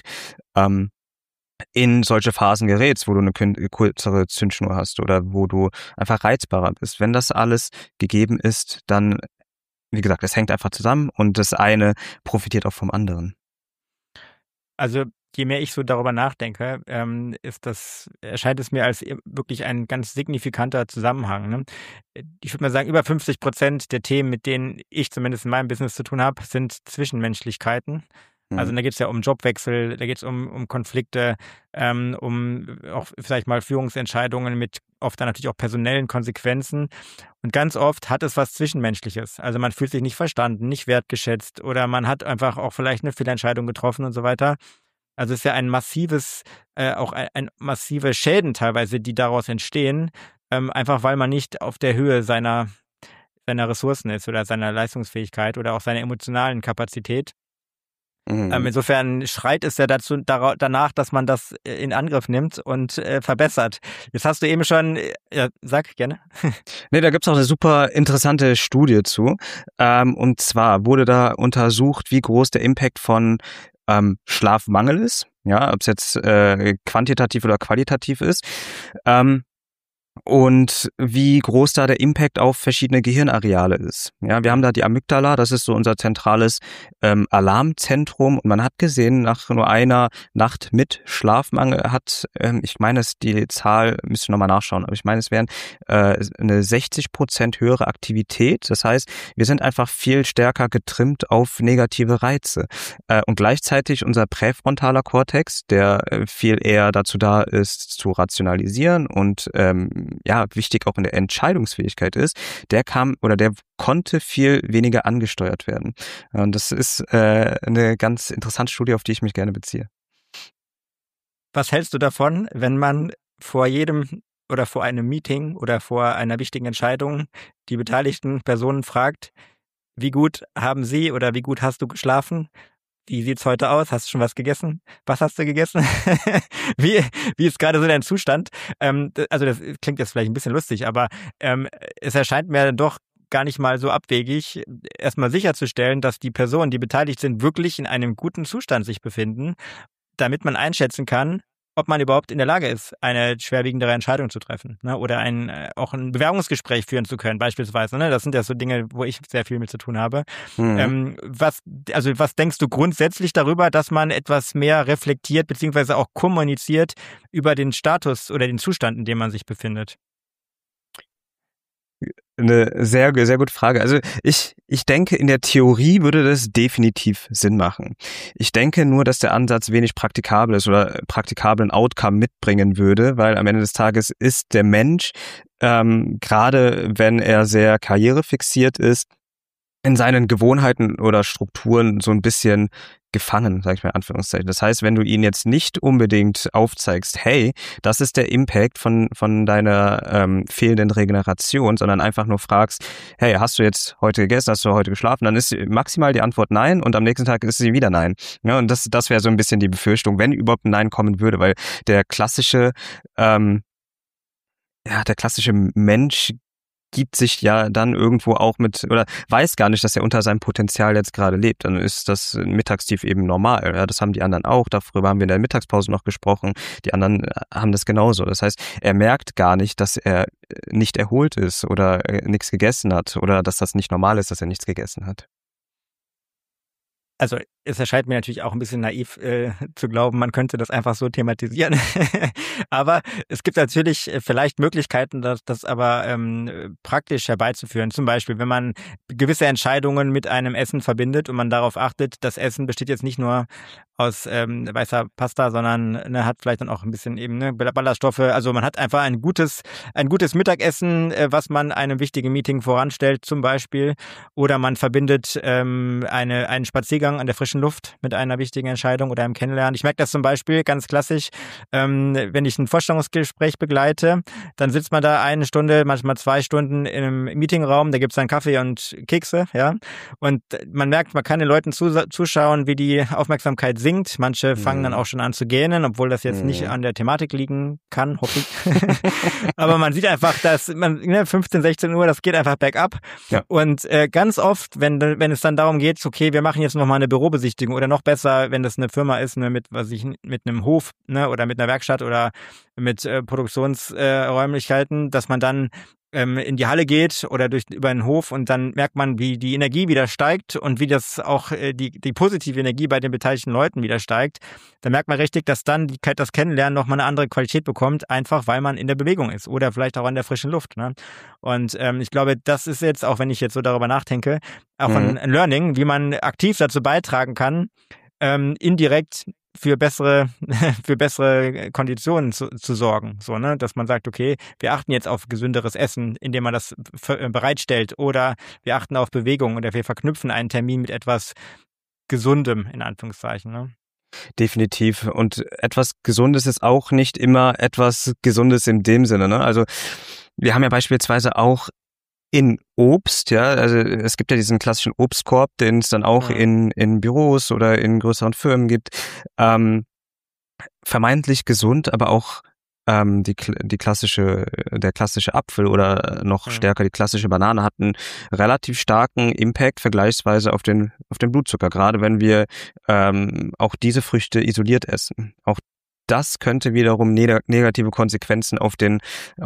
in solche Phasen gerätst, wo du eine kürzere Zündschnur hast oder wo du einfach reizbarer bist. Wenn das alles gegeben ist, dann, wie gesagt, es hängt einfach zusammen und das eine profitiert auch vom anderen. Also je mehr ich so darüber nachdenke, erscheint es mir als wirklich ein ganz signifikanter Zusammenhang. Ne? Ich würde mal sagen, über 50% der Themen, mit denen ich zumindest in meinem Business zu tun habe, sind Zwischenmenschlichkeiten. Also da geht es ja um Jobwechsel, da geht es um Konflikte, um auch vielleicht mal Führungsentscheidungen mit oft dann natürlich auch personellen Konsequenzen. Und ganz oft hat es was Zwischenmenschliches. Also man fühlt sich nicht verstanden, nicht wertgeschätzt oder man hat einfach auch vielleicht eine Fehlentscheidung getroffen und so weiter. Also es ist ja ein massives, auch ein massive Schäden teilweise, die daraus entstehen, einfach weil man nicht auf der Höhe seiner Ressourcen ist oder seiner Leistungsfähigkeit oder auch seiner emotionalen Kapazität. Insofern schreit es ja danach, dass man das in Angriff nimmt und verbessert. Jetzt hast du eben schon, sag gerne. Nee, da gibt's auch eine super interessante Studie zu. Und zwar wurde da untersucht, wie groß der Impact von Schlafmangel ist. Ja, ob es jetzt quantitativ oder qualitativ ist. Und wie groß da der Impact auf verschiedene Gehirnareale ist. Ja, wir haben da die Amygdala, das ist so unser zentrales Alarmzentrum. Und man hat gesehen, nach nur einer Nacht mit Schlafmangel hat, ich meine, die Zahl, müsste ich nochmal nachschauen, aber ich meine, es wären eine 60% höhere Aktivität. Das heißt, wir sind einfach viel stärker getrimmt auf negative Reize. Und gleichzeitig unser präfrontaler Kortex, der viel eher dazu da ist, zu rationalisieren und wichtig auch in der Entscheidungsfähigkeit ist, der konnte viel weniger angesteuert werden. Und das ist eine ganz interessante Studie, auf die ich mich gerne beziehe. Was hältst du davon, wenn man vor jedem oder vor einem Meeting oder vor einer wichtigen Entscheidung die beteiligten Personen fragt, wie gut haben sie oder wie gut hast du geschlafen? Wie sieht's heute aus? Hast du schon was gegessen? Was hast du gegessen? Wie ist gerade so dein Zustand? Also das klingt jetzt vielleicht ein bisschen lustig, aber es erscheint mir doch gar nicht mal so abwegig, erstmal sicherzustellen, dass die Personen, die beteiligt sind, wirklich in einem guten Zustand sich befinden, damit man einschätzen kann, ob man überhaupt in der Lage ist, eine schwerwiegendere Entscheidung zu treffen, ne? Oder auch ein Bewerbungsgespräch führen zu können, beispielsweise. Ne? Das sind ja so Dinge, wo ich sehr viel mit zu tun habe. Was denkst du grundsätzlich darüber, dass man etwas mehr reflektiert beziehungsweise auch kommuniziert über den Status oder den Zustand, in dem man sich befindet? Eine sehr, sehr gute Frage. Also ich denke, in der Theorie würde das definitiv Sinn machen. Ich denke nur, dass der Ansatz wenig praktikabel ist oder praktikablen Outcome mitbringen würde, weil am Ende des Tages ist der Mensch, gerade wenn er sehr karrierefixiert ist, in seinen Gewohnheiten oder Strukturen so ein bisschen gefangen, sag ich mal in Anführungszeichen. Das heißt, wenn du ihn jetzt nicht unbedingt aufzeigst, hey, das ist der Impact von deiner fehlenden Regeneration, sondern einfach nur fragst, hey, hast du jetzt heute gegessen, hast du heute geschlafen, dann ist maximal die Antwort nein und am nächsten Tag ist sie wieder nein. Ja, und das wäre so ein bisschen die Befürchtung, wenn überhaupt ein Nein kommen würde, weil der klassische Mensch gibt sich ja dann irgendwo auch mit oder weiß gar nicht, dass er unter seinem Potenzial jetzt gerade lebt. Dann ist das Mittagstief eben normal. Ja, das haben die anderen auch. Darüber haben wir in der Mittagspause noch gesprochen. Die anderen haben das genauso. Das heißt, er merkt gar nicht, dass er nicht erholt ist oder nichts gegessen hat oder dass das nicht normal ist, dass er nichts gegessen hat. Also es erscheint mir natürlich auch ein bisschen naiv zu glauben, man könnte das einfach so thematisieren. Aber es gibt natürlich vielleicht Möglichkeiten, das aber praktisch herbeizuführen. Zum Beispiel, wenn man gewisse Entscheidungen mit einem Essen verbindet und man darauf achtet, das Essen besteht jetzt nicht nur aus weißer Pasta, sondern hat vielleicht dann auch ein bisschen eben Ballaststoffe. Also man hat einfach ein gutes Mittagessen, was man einem wichtigen Meeting voranstellt zum Beispiel. Oder man verbindet einen Spaziergang an der frischen Luft mit einer wichtigen Entscheidung oder einem Kennenlernen. Ich merke das zum Beispiel ganz klassisch, wenn ich ein Vorstellungsgespräch begleite, dann sitzt man da 1 Stunde, manchmal 2 Stunden in einem Meetingraum, da gibt's dann Kaffee und Kekse, ja. Und man merkt, man kann den Leuten zuschauen, wie die Aufmerksamkeit sinkt. Manche fangen dann auch schon an zu gähnen, obwohl das jetzt nicht an der Thematik liegen kann, hoffe ich. Aber man sieht einfach, dass 15, 16 Uhr, das geht einfach bergab. Ja. Und ganz oft, wenn es dann darum geht, okay, wir machen jetzt nochmal eine Bürobesichtigung oder noch besser, wenn das eine Firma ist, mit einem Hof, oder mit einer Werkstatt oder mit Produktionsräumlichkeiten, dass man dann in die Halle geht oder über den Hof und dann merkt man, wie die Energie wieder steigt und wie das auch die positive Energie bei den beteiligten Leuten wieder steigt. Dann merkt man richtig, dass dann das Kennenlernen nochmal eine andere Qualität bekommt, einfach weil man in der Bewegung ist oder vielleicht auch an der frischen Luft. Ne? Und ich glaube, das ist jetzt, auch wenn ich jetzt so darüber nachdenke, auch ein Learning, wie man aktiv dazu beitragen kann, indirekt für bessere Konditionen zu sorgen, so, ne, dass man sagt, okay, wir achten jetzt auf gesünderes Essen, indem man das bereitstellt, oder wir achten auf Bewegung oder wir verknüpfen einen Termin mit etwas Gesundem, in Anführungszeichen, ne? Definitiv. Und etwas Gesundes ist auch nicht immer etwas Gesundes in dem Sinne, ne? Also wir haben ja beispielsweise auch in Obst, ja, also es gibt ja diesen klassischen Obstkorb, den es dann auch in Büros oder in größeren Firmen gibt. Vermeintlich gesund, aber auch der klassische Apfel oder noch stärker die klassische Banane hat einen relativ starken Impact vergleichsweise auf den Blutzucker, gerade wenn wir auch diese Früchte isoliert essen. Auch das könnte wiederum negative Konsequenzen auf die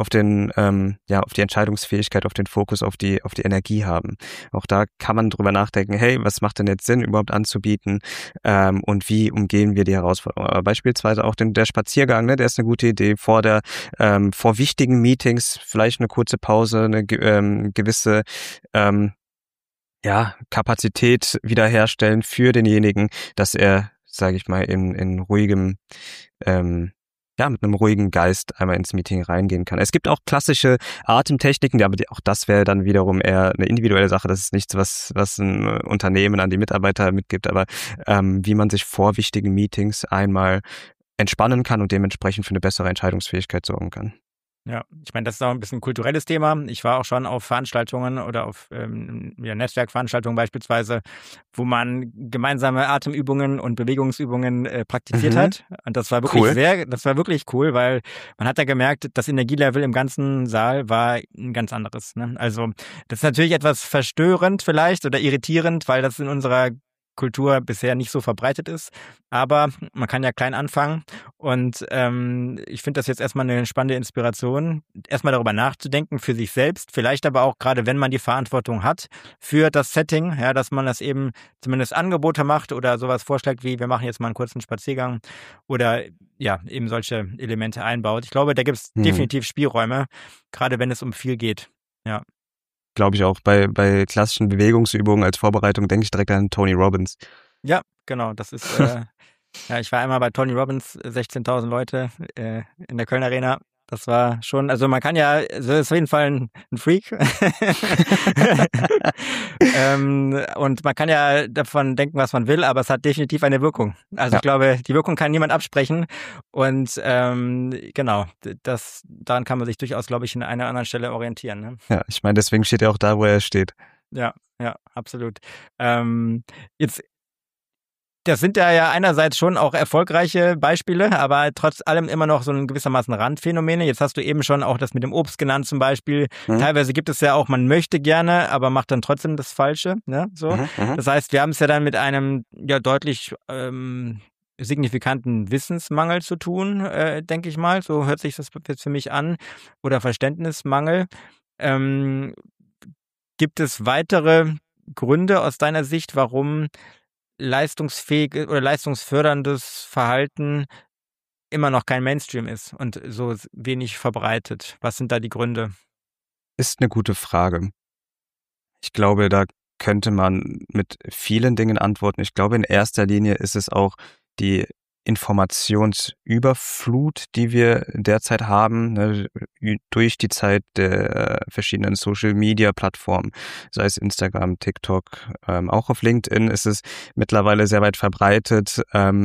Entscheidungsfähigkeit, auf den Fokus, auf die Energie haben. Auch da kann man drüber nachdenken, hey, was macht denn jetzt Sinn überhaupt anzubieten, und wie umgehen wir die Herausforderungen? Aber beispielsweise auch der Spaziergang, ne, der ist eine gute Idee, vor wichtigen Meetings vielleicht eine kurze Pause, eine gewisse Kapazität wiederherstellen für denjenigen, dass er, sage ich mal, in ruhigem, mit einem ruhigen Geist einmal ins Meeting reingehen kann. Es gibt auch klassische Atemtechniken, aber auch das wäre dann wiederum eher eine individuelle Sache. Das ist nichts, was ein Unternehmen an die Mitarbeiter mitgibt, aber wie man sich vor wichtigen Meetings einmal entspannen kann und dementsprechend für eine bessere Entscheidungsfähigkeit sorgen kann. Ja, ich meine, das ist auch ein bisschen ein kulturelles Thema. Ich war auch schon auf Veranstaltungen oder auf Netzwerkveranstaltungen beispielsweise, wo man gemeinsame Atemübungen und Bewegungsübungen praktiziert Mhm. hat. Und das war Cool. wirklich cool, weil man hat da gemerkt, das Energielevel im ganzen Saal war ein ganz anderes. Ne? Also das ist natürlich etwas verstörend vielleicht oder irritierend, weil das in unserer Kultur bisher nicht so verbreitet ist. Aber man kann ja klein anfangen. Und ich finde das jetzt erstmal eine spannende Inspiration, erstmal darüber nachzudenken für sich selbst, vielleicht aber auch gerade, wenn man die Verantwortung hat für das Setting, ja, dass man das eben zumindest Angebote macht oder sowas vorschlägt wie, wir machen jetzt mal einen kurzen Spaziergang oder ja, eben solche Elemente einbaut. Ich glaube, da gibt es Mhm. definitiv Spielräume, gerade wenn es um viel geht. Ja. Glaube ich auch. Bei klassischen Bewegungsübungen als Vorbereitung denke ich direkt an Tony Robbins. Ja, genau, das ist ja, ich war einmal bei Tony Robbins, 16.000 Leute in der Köln Arena. Das war schon, also man kann ja, also ist auf jeden Fall ein Freak. Und man kann ja davon denken, was man will, aber es hat definitiv eine Wirkung. Also Ja, ich glaube, die Wirkung kann niemand absprechen. Und genau, daran kann man sich durchaus, glaube ich, an einer anderen Stelle orientieren. Ne? ja. Ich meine, deswegen steht er auch da, wo er steht. Ja, ja, absolut. Jetzt Das sind ja einerseits schon auch erfolgreiche Beispiele, aber trotz allem immer noch so ein gewissermaßen Randphänomene. Jetzt hast du eben schon auch das mit dem Obst genannt zum Beispiel. Mhm. Teilweise gibt es ja auch, man möchte gerne, aber macht dann trotzdem das Falsche. Ne? So. Mhm. Das heißt, wir haben es ja dann mit einem ja deutlich signifikanten Wissensmangel zu tun, denke ich mal. So hört sich das jetzt für mich an. Oder Verständnismangel. Ähm, Gibt es weitere Gründe aus deiner Sicht, warum leistungsfähig oder leistungsförderndes Verhalten immer noch kein Mainstream ist und so wenig verbreitet? Was sind da die Gründe? Ist eine gute Frage. Ich glaube, da könnte man mit vielen Dingen antworten. Ich glaube, in erster Linie ist es auch die Informationsüberflut, die wir derzeit haben, ne, durch die Zeit der verschiedenen Social-Media-Plattformen, sei es Instagram, TikTok, auch auf LinkedIn ist es mittlerweile sehr weit verbreitet,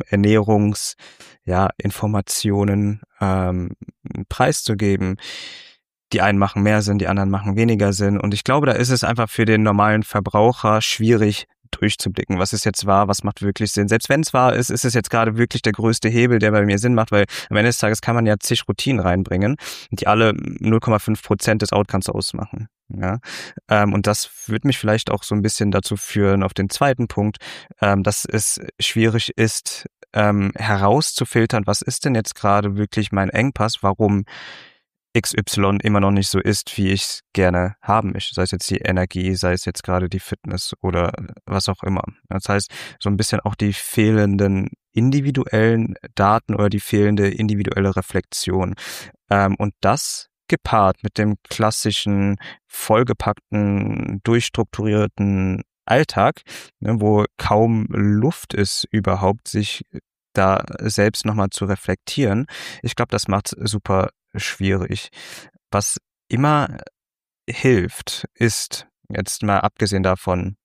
Informationen preiszugeben. Die einen machen mehr Sinn, die anderen machen weniger Sinn. Und ich glaube, da ist es einfach für den normalen Verbraucher schwierig durchzublicken. Was ist jetzt wahr, was macht wirklich Sinn? Selbst wenn es wahr ist, ist es jetzt gerade wirklich der größte Hebel, der bei mir Sinn macht, weil am Ende des Tages kann man ja zig Routinen reinbringen, die alle 0,5% des Outcomes ausmachen. Ja, und das wird mich vielleicht auch so ein bisschen dazu führen, auf den zweiten Punkt, dass es schwierig ist, herauszufiltern, was ist denn jetzt gerade wirklich mein Engpass, warum XY immer noch nicht so ist, wie ich es gerne haben möchte. Sei es jetzt die Energie, sei es jetzt gerade die Fitness oder was auch immer. Das heißt, so ein bisschen auch die fehlenden individuellen Daten oder die fehlende individuelle Reflexion. Und das gepaart mit dem klassischen, vollgepackten, durchstrukturierten Alltag, ne, wo kaum Luft ist überhaupt, sich da selbst nochmal zu reflektieren. Ich glaube, das macht super schwierig. Was immer hilft, ist jetzt mal abgesehen davon,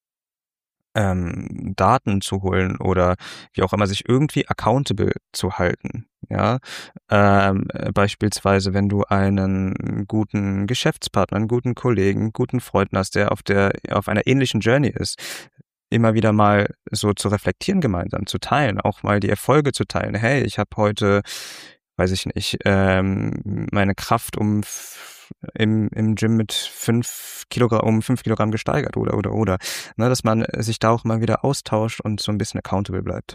Daten zu holen oder wie auch immer sich irgendwie accountable zu halten. Ja, beispielsweise, wenn du einen guten Geschäftspartner, einen guten Kollegen, einen guten Freund hast, der auf einer ähnlichen Journey ist, immer wieder mal so zu reflektieren gemeinsam, zu teilen, auch mal die Erfolge zu teilen. Hey, ich habe heute, weiß ich nicht, meine Kraft im Gym mit 5 Kilogramm gesteigert oder. Ne, dass man sich da auch mal wieder austauscht und so ein bisschen accountable bleibt.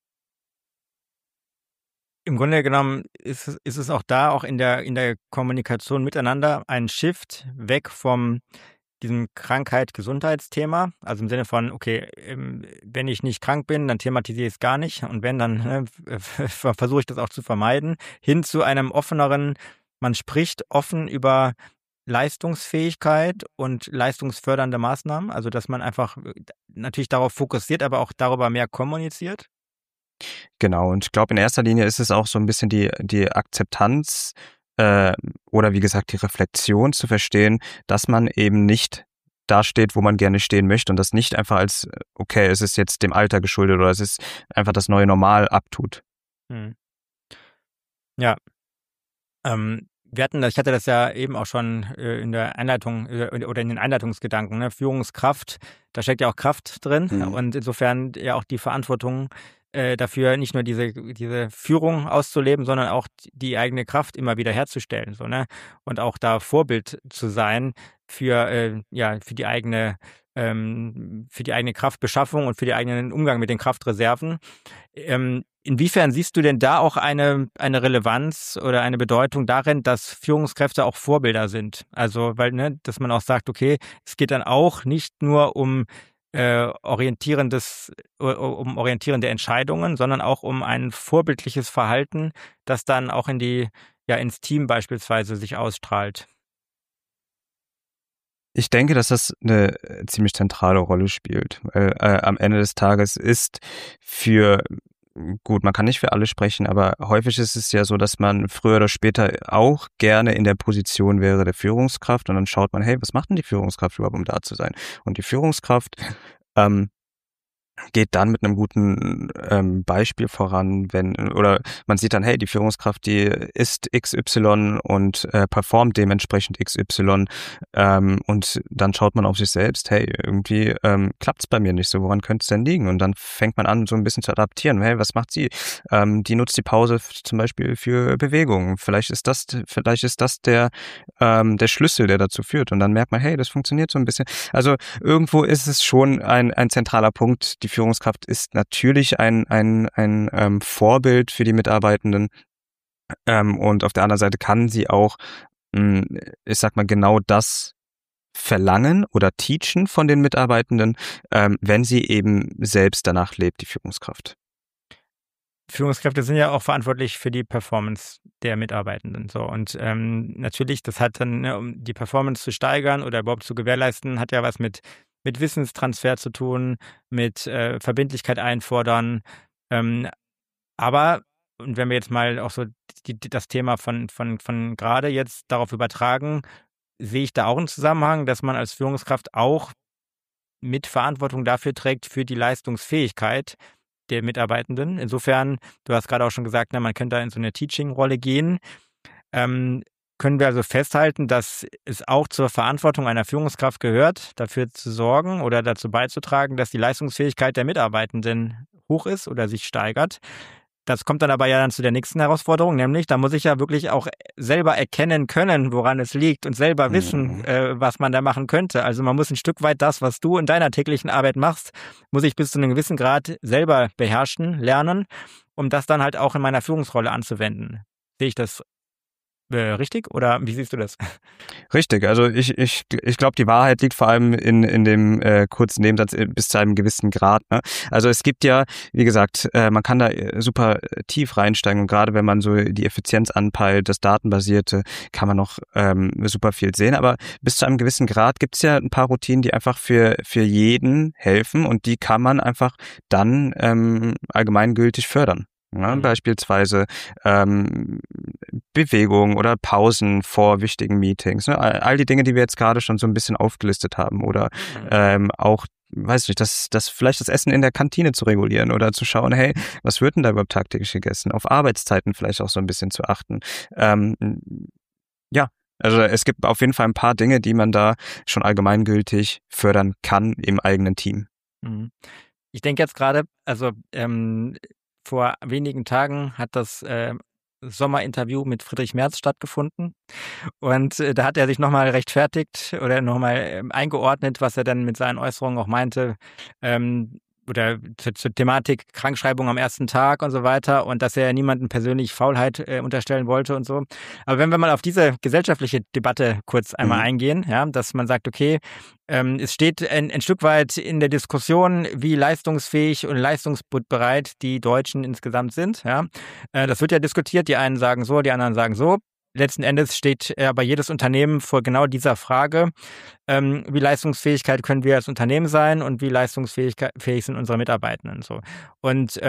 Im Grunde genommen ist es auch da, auch in der Kommunikation miteinander, ein Shift weg vom diesem Krankheit-Gesundheitsthema, also im Sinne von, okay, wenn ich nicht krank bin, dann thematisiere ich es gar nicht und wenn, dann versuche ich das auch zu vermeiden, hin zu einem offeneren, man spricht offen über Leistungsfähigkeit und leistungsfördernde Maßnahmen, also dass man einfach natürlich darauf fokussiert, aber auch darüber mehr kommuniziert. Genau, und ich glaube, in erster Linie ist es auch so ein bisschen die Akzeptanz oder wie gesagt die Reflexion zu verstehen, dass man eben nicht da steht, wo man gerne stehen möchte und das nicht einfach als, okay, es ist jetzt dem Alter geschuldet oder es ist einfach das neue Normal abtut. Hm. Ja. ich hatte das ja eben auch schon in der Einleitung oder in den Einleitungsgedanken, ne? Führungskraft, da steckt ja auch Kraft drin und insofern ja auch die Verantwortung dafür, nicht nur diese Führung auszuleben, sondern auch die eigene Kraft immer wieder herzustellen, so, ne? Und auch da Vorbild zu sein für für die eigene Kraftbeschaffung und für den eigenen Umgang mit den Kraftreserven. Inwiefern siehst du denn da auch eine Relevanz oder eine Bedeutung darin, dass Führungskräfte auch Vorbilder sind? Also, weil, ne, dass man auch sagt, okay, es geht dann auch nicht nur um orientierende Entscheidungen, sondern auch um ein vorbildliches Verhalten, das dann auch ins Team beispielsweise sich ausstrahlt. Ich denke, dass das eine ziemlich zentrale Rolle spielt, weil am Ende des Tages ist gut, man kann nicht für alle sprechen, aber häufig ist es ja so, dass man früher oder später auch gerne in der Position wäre der Führungskraft und dann schaut man, hey, was macht denn die Führungskraft überhaupt, um da zu sein? Und die Führungskraft geht dann mit einem guten Beispiel voran, oder man sieht dann, hey, die Führungskraft, die ist XY und performt dementsprechend XY und dann schaut man auf sich selbst, hey, irgendwie klappt es bei mir nicht so, woran könnte es denn liegen? Und dann fängt man an, so ein bisschen zu adaptieren, hey, was macht sie? Die nutzt die Pause zum Beispiel für Bewegung, vielleicht ist das der Schlüssel, der dazu führt und dann merkt man, hey, das funktioniert so ein bisschen. Also irgendwo ist es schon ein zentraler Punkt. Die Führungskraft ist natürlich ein Vorbild für die Mitarbeitenden und auf der anderen Seite kann sie auch, ich sag mal, genau das verlangen oder teachen von den Mitarbeitenden, wenn sie eben selbst danach lebt, die Führungskraft. Führungskräfte sind ja auch verantwortlich für die Performance der Mitarbeitenden. So. Und natürlich, das hat dann, ne, um die Performance zu steigern oder überhaupt zu gewährleisten, hat ja was mit Wissenstransfer zu tun, mit Verbindlichkeit einfordern. Aber, und wenn wir jetzt mal auch so das Thema von gerade jetzt darauf übertragen, sehe ich da auch einen Zusammenhang, dass man als Führungskraft auch mit Verantwortung dafür trägt, für die Leistungsfähigkeit der Mitarbeitenden. Insofern, du hast gerade auch schon gesagt, man könnte da in so eine Teaching-Rolle gehen. Können wir also festhalten, dass es auch zur Verantwortung einer Führungskraft gehört, dafür zu sorgen oder dazu beizutragen, dass die Leistungsfähigkeit der Mitarbeitenden hoch ist oder sich steigert. Das kommt dann aber ja dann zu der nächsten Herausforderung, nämlich da muss ich ja wirklich auch selber erkennen können, woran es liegt und selber wissen, was man da machen könnte. Also man muss ein Stück weit das, was du in deiner täglichen Arbeit machst, muss ich bis zu einem gewissen Grad selber beherrschen, lernen, um das dann halt auch in meiner Führungsrolle anzuwenden. Sehe ich das richtig oder wie siehst du das? Richtig, also ich glaube, die Wahrheit liegt vor allem in dem kurzen Nebensatz bis zu einem gewissen Grad. Ne? Also es gibt ja, wie gesagt, man kann da super tief reinsteigen und gerade wenn man so die Effizienz anpeilt, das Datenbasierte, kann man noch super viel sehen. Aber bis zu einem gewissen Grad gibt es ja ein paar Routinen, die einfach für jeden helfen und die kann man einfach dann allgemeingültig fördern. Ja, beispielsweise Bewegung oder Pausen vor wichtigen Meetings. Ne? All die Dinge, die wir jetzt gerade schon so ein bisschen aufgelistet haben. Oder auch, weiß nicht, das vielleicht das Essen in der Kantine zu regulieren oder zu schauen, hey, was wird denn da überhaupt tagtäglich gegessen? Auf Arbeitszeiten vielleicht auch so ein bisschen zu achten. Ja, also es gibt auf jeden Fall ein paar Dinge, die man da schon allgemeingültig fördern kann im eigenen Team. Ich denke jetzt gerade, also vor wenigen Tagen hat das Sommerinterview mit Friedrich Merz stattgefunden und da hat er sich nochmal rechtfertigt oder nochmal eingeordnet, was er dann mit seinen Äußerungen auch meinte, oder zur Thematik Krankschreibung am ersten Tag und so weiter und dass er niemanden persönlich Faulheit unterstellen wollte und so. Aber wenn wir mal auf diese gesellschaftliche Debatte kurz einmal eingehen, ja, dass man sagt, okay, es steht ein Stück weit in der Diskussion, wie leistungsfähig und leistungsbereit die Deutschen insgesamt sind. Ja, das wird ja diskutiert. Die einen sagen so, die anderen sagen so. Letzten Endes steht aber jedes Unternehmen vor genau dieser Frage, wie leistungsfähig können wir als Unternehmen sein und wie leistungsfähig sind unsere Mitarbeitenden. So. Und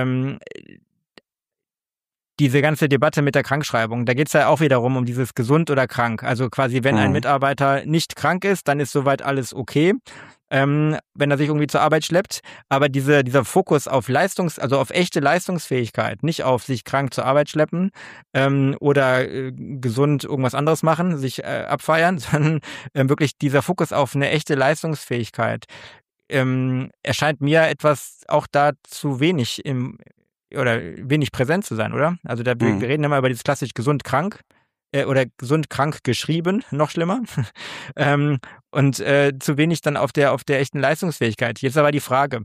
diese ganze Debatte mit der Krankschreibung, da geht es ja auch wiederum um dieses gesund oder krank. Also quasi, wenn ein Mitarbeiter nicht krank ist, dann ist soweit alles okay. wenn er sich irgendwie zur Arbeit schleppt. Aber dieser Fokus auf also auf echte Leistungsfähigkeit, nicht auf sich krank zur Arbeit schleppen oder gesund irgendwas anderes machen, sich abfeiern, sondern wirklich dieser Fokus auf eine echte Leistungsfähigkeit erscheint mir etwas auch da zu wenig oder wenig präsent zu sein, oder? Also wir reden immer über dieses klassisch gesund-krank oder gesund-krank geschrieben, noch schlimmer. Und zu wenig dann auf der echten Leistungsfähigkeit. Jetzt aber die Frage,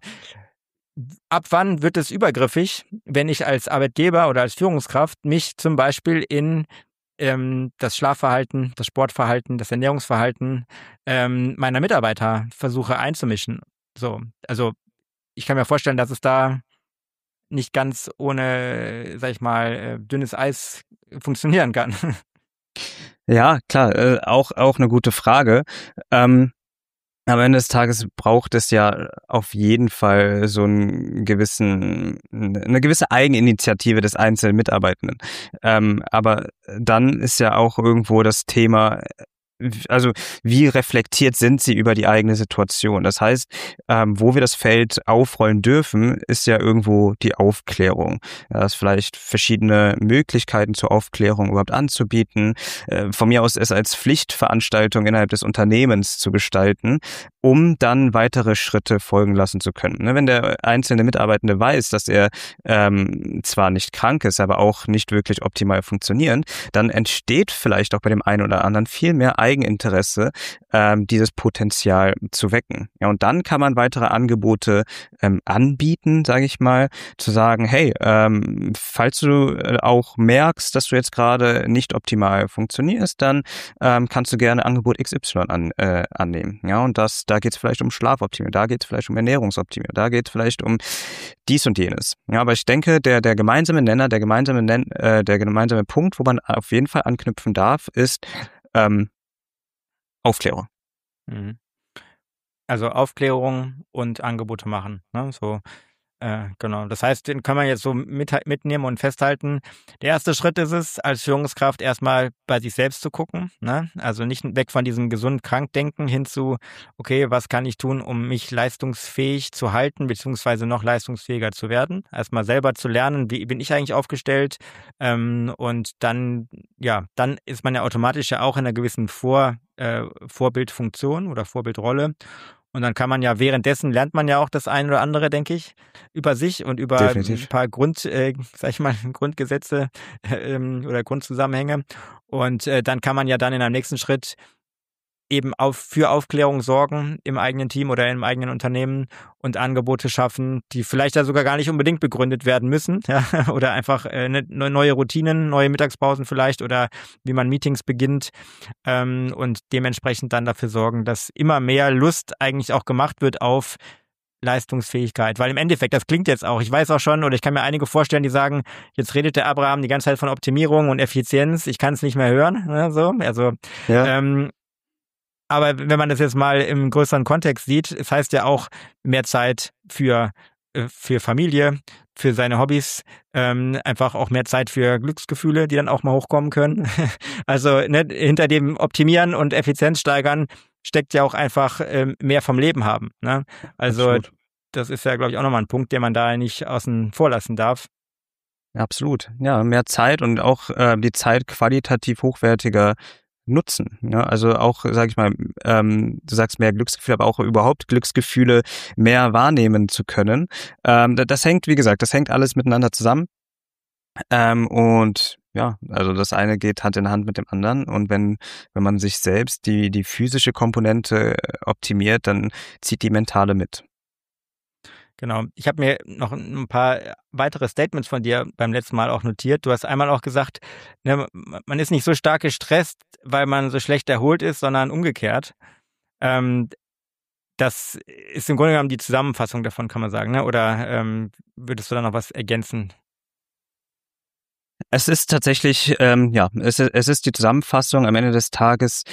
ab wann wird es übergriffig, wenn ich als Arbeitgeber oder als Führungskraft mich zum Beispiel in das Schlafverhalten, das Sportverhalten, das Ernährungsverhalten meiner Mitarbeiter versuche einzumischen? So, also ich kann mir vorstellen, dass es da nicht ganz ohne, sag ich mal, dünnes Eis funktionieren kann. Ja, klar, auch eine gute Frage. Am Ende des Tages braucht es ja auf jeden Fall so eine gewisse Eigeninitiative des einzelnen Mitarbeitenden. Aber dann ist ja auch irgendwo das Thema, also wie reflektiert sind sie über die eigene Situation? Das heißt, wo wir das Feld aufrollen dürfen, ist ja irgendwo die Aufklärung. Ja, dass vielleicht verschiedene Möglichkeiten zur Aufklärung überhaupt anzubieten, von mir aus es als Pflichtveranstaltung innerhalb des Unternehmens zu gestalten, um dann weitere Schritte folgen lassen zu können. Wenn der einzelne Mitarbeitende weiß, dass er zwar nicht krank ist, aber auch nicht wirklich optimal funktionieren, dann entsteht vielleicht auch bei dem einen oder anderen viel mehr Eigeninteresse, dieses Potenzial zu wecken. Ja, und dann kann man weitere Angebote anbieten, sage ich mal, zu sagen, hey, falls du auch merkst, dass du jetzt gerade nicht optimal funktionierst, dann kannst du gerne Angebot XY annehmen. Ja, und da geht es vielleicht um Schlafoptimierung, da geht es vielleicht um Ernährungsoptimierung, da geht es vielleicht um dies und jenes. Ja, aber ich denke, der gemeinsame Nenner, der gemeinsame Punkt, wo man auf jeden Fall anknüpfen darf, ist Aufklärung. Mhm. Also Aufklärung und Angebote machen, ne? So, genau. Das heißt, den kann man jetzt so mitnehmen und festhalten. Der erste Schritt ist es, als Führungskraft erstmal bei sich selbst zu gucken, ne? Also nicht weg von diesem gesund-krank-Denken hin zu, okay, was kann ich tun, um mich leistungsfähig zu halten, beziehungsweise noch leistungsfähiger zu werden? Erstmal selber zu lernen, wie bin ich eigentlich aufgestellt? Und dann ist man ja automatisch ja auch in einer gewissen Vorbildfunktion oder Vorbildrolle. Und dann kann man ja währenddessen lernt man ja auch das eine oder andere, denke ich, über sich und über Definitiv. ein paar Grundgesetze oder Grundzusammenhänge. Und dann kann man ja dann in einem nächsten Schritt eben für Aufklärung sorgen im eigenen Team oder im eigenen Unternehmen und Angebote schaffen, die vielleicht ja sogar gar nicht unbedingt begründet werden müssen, ja, oder einfach neue Routinen, neue Mittagspausen vielleicht oder wie man Meetings beginnt und dementsprechend dann dafür sorgen, dass immer mehr Lust eigentlich auch gemacht wird auf Leistungsfähigkeit, weil im Endeffekt, das klingt jetzt auch, ich weiß auch schon oder ich kann mir einige vorstellen, die sagen, jetzt redet der Abraham die ganze Zeit von Optimierung und Effizienz, ich kann es nicht mehr hören, ne, so, also Ja. aber wenn man das jetzt mal im größeren Kontext sieht, es heißt ja auch mehr Zeit für Familie, für seine Hobbys, einfach auch mehr Zeit für Glücksgefühle, die dann auch mal hochkommen können. Also hinter dem Optimieren und Effizienz steigern steckt ja auch einfach mehr vom Leben haben. Ne? Also Absolut. das ist ja, glaube ich, auch nochmal ein Punkt, den man da nicht außen vor lassen darf. Absolut. Ja, mehr Zeit und auch die Zeit qualitativ hochwertiger nutzen. Ja, also auch, sage ich mal, du sagst mehr Glücksgefühle, aber auch überhaupt Glücksgefühle mehr wahrnehmen zu können. Das hängt, wie gesagt, das hängt alles miteinander zusammen. Und ja, also das eine geht Hand in Hand mit dem anderen. Und wenn man sich selbst die physische Komponente optimiert, dann zieht die mentale mit. Genau. Ich habe mir noch ein paar weitere Statements von dir beim letzten Mal auch notiert. Du hast einmal auch gesagt, ne, man ist nicht so stark gestresst, weil man so schlecht erholt ist, sondern umgekehrt. Das ist im Grunde genommen die Zusammenfassung davon, kann man sagen, ne? Oder würdest du da noch was ergänzen? Es ist tatsächlich, es ist die Zusammenfassung am Ende des Tages.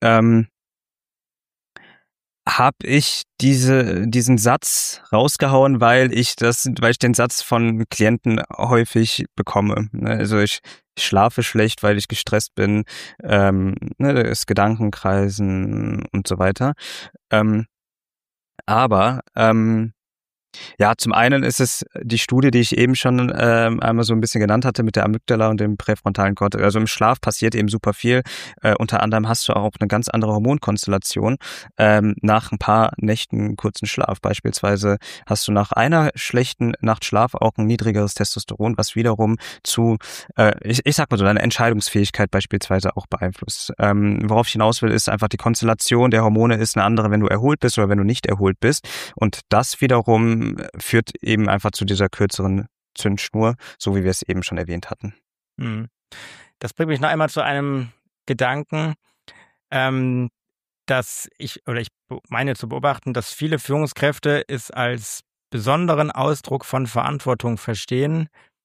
Habe ich diesen Satz rausgehauen, weil ich den Satz von Klienten häufig bekomme. Also ich schlafe schlecht, weil ich gestresst bin, das Gedankenkreisen und so weiter. Aber ja, zum einen ist es die Studie, die ich eben schon einmal so ein bisschen genannt hatte mit der Amygdala und dem präfrontalen Kortex. Also im Schlaf passiert eben super viel. Unter anderem hast du auch eine ganz andere Hormonkonstellation nach ein paar Nächten kurzen Schlaf. Beispielsweise hast du nach einer schlechten Nacht Schlaf auch ein niedrigeres Testosteron, was wiederum zu, ich sag mal so, deine Entscheidungsfähigkeit beispielsweise auch beeinflusst. Worauf ich hinaus will, ist einfach die Konstellation der Hormone ist eine andere, wenn du erholt bist oder wenn du nicht erholt bist. Und das wiederum führt eben einfach zu dieser kürzeren Zündschnur, so wie wir es eben schon erwähnt hatten. Das bringt mich noch einmal zu einem Gedanken, dass ich meine zu beobachten, dass viele Führungskräfte es als besonderen Ausdruck von Verantwortung verstehen,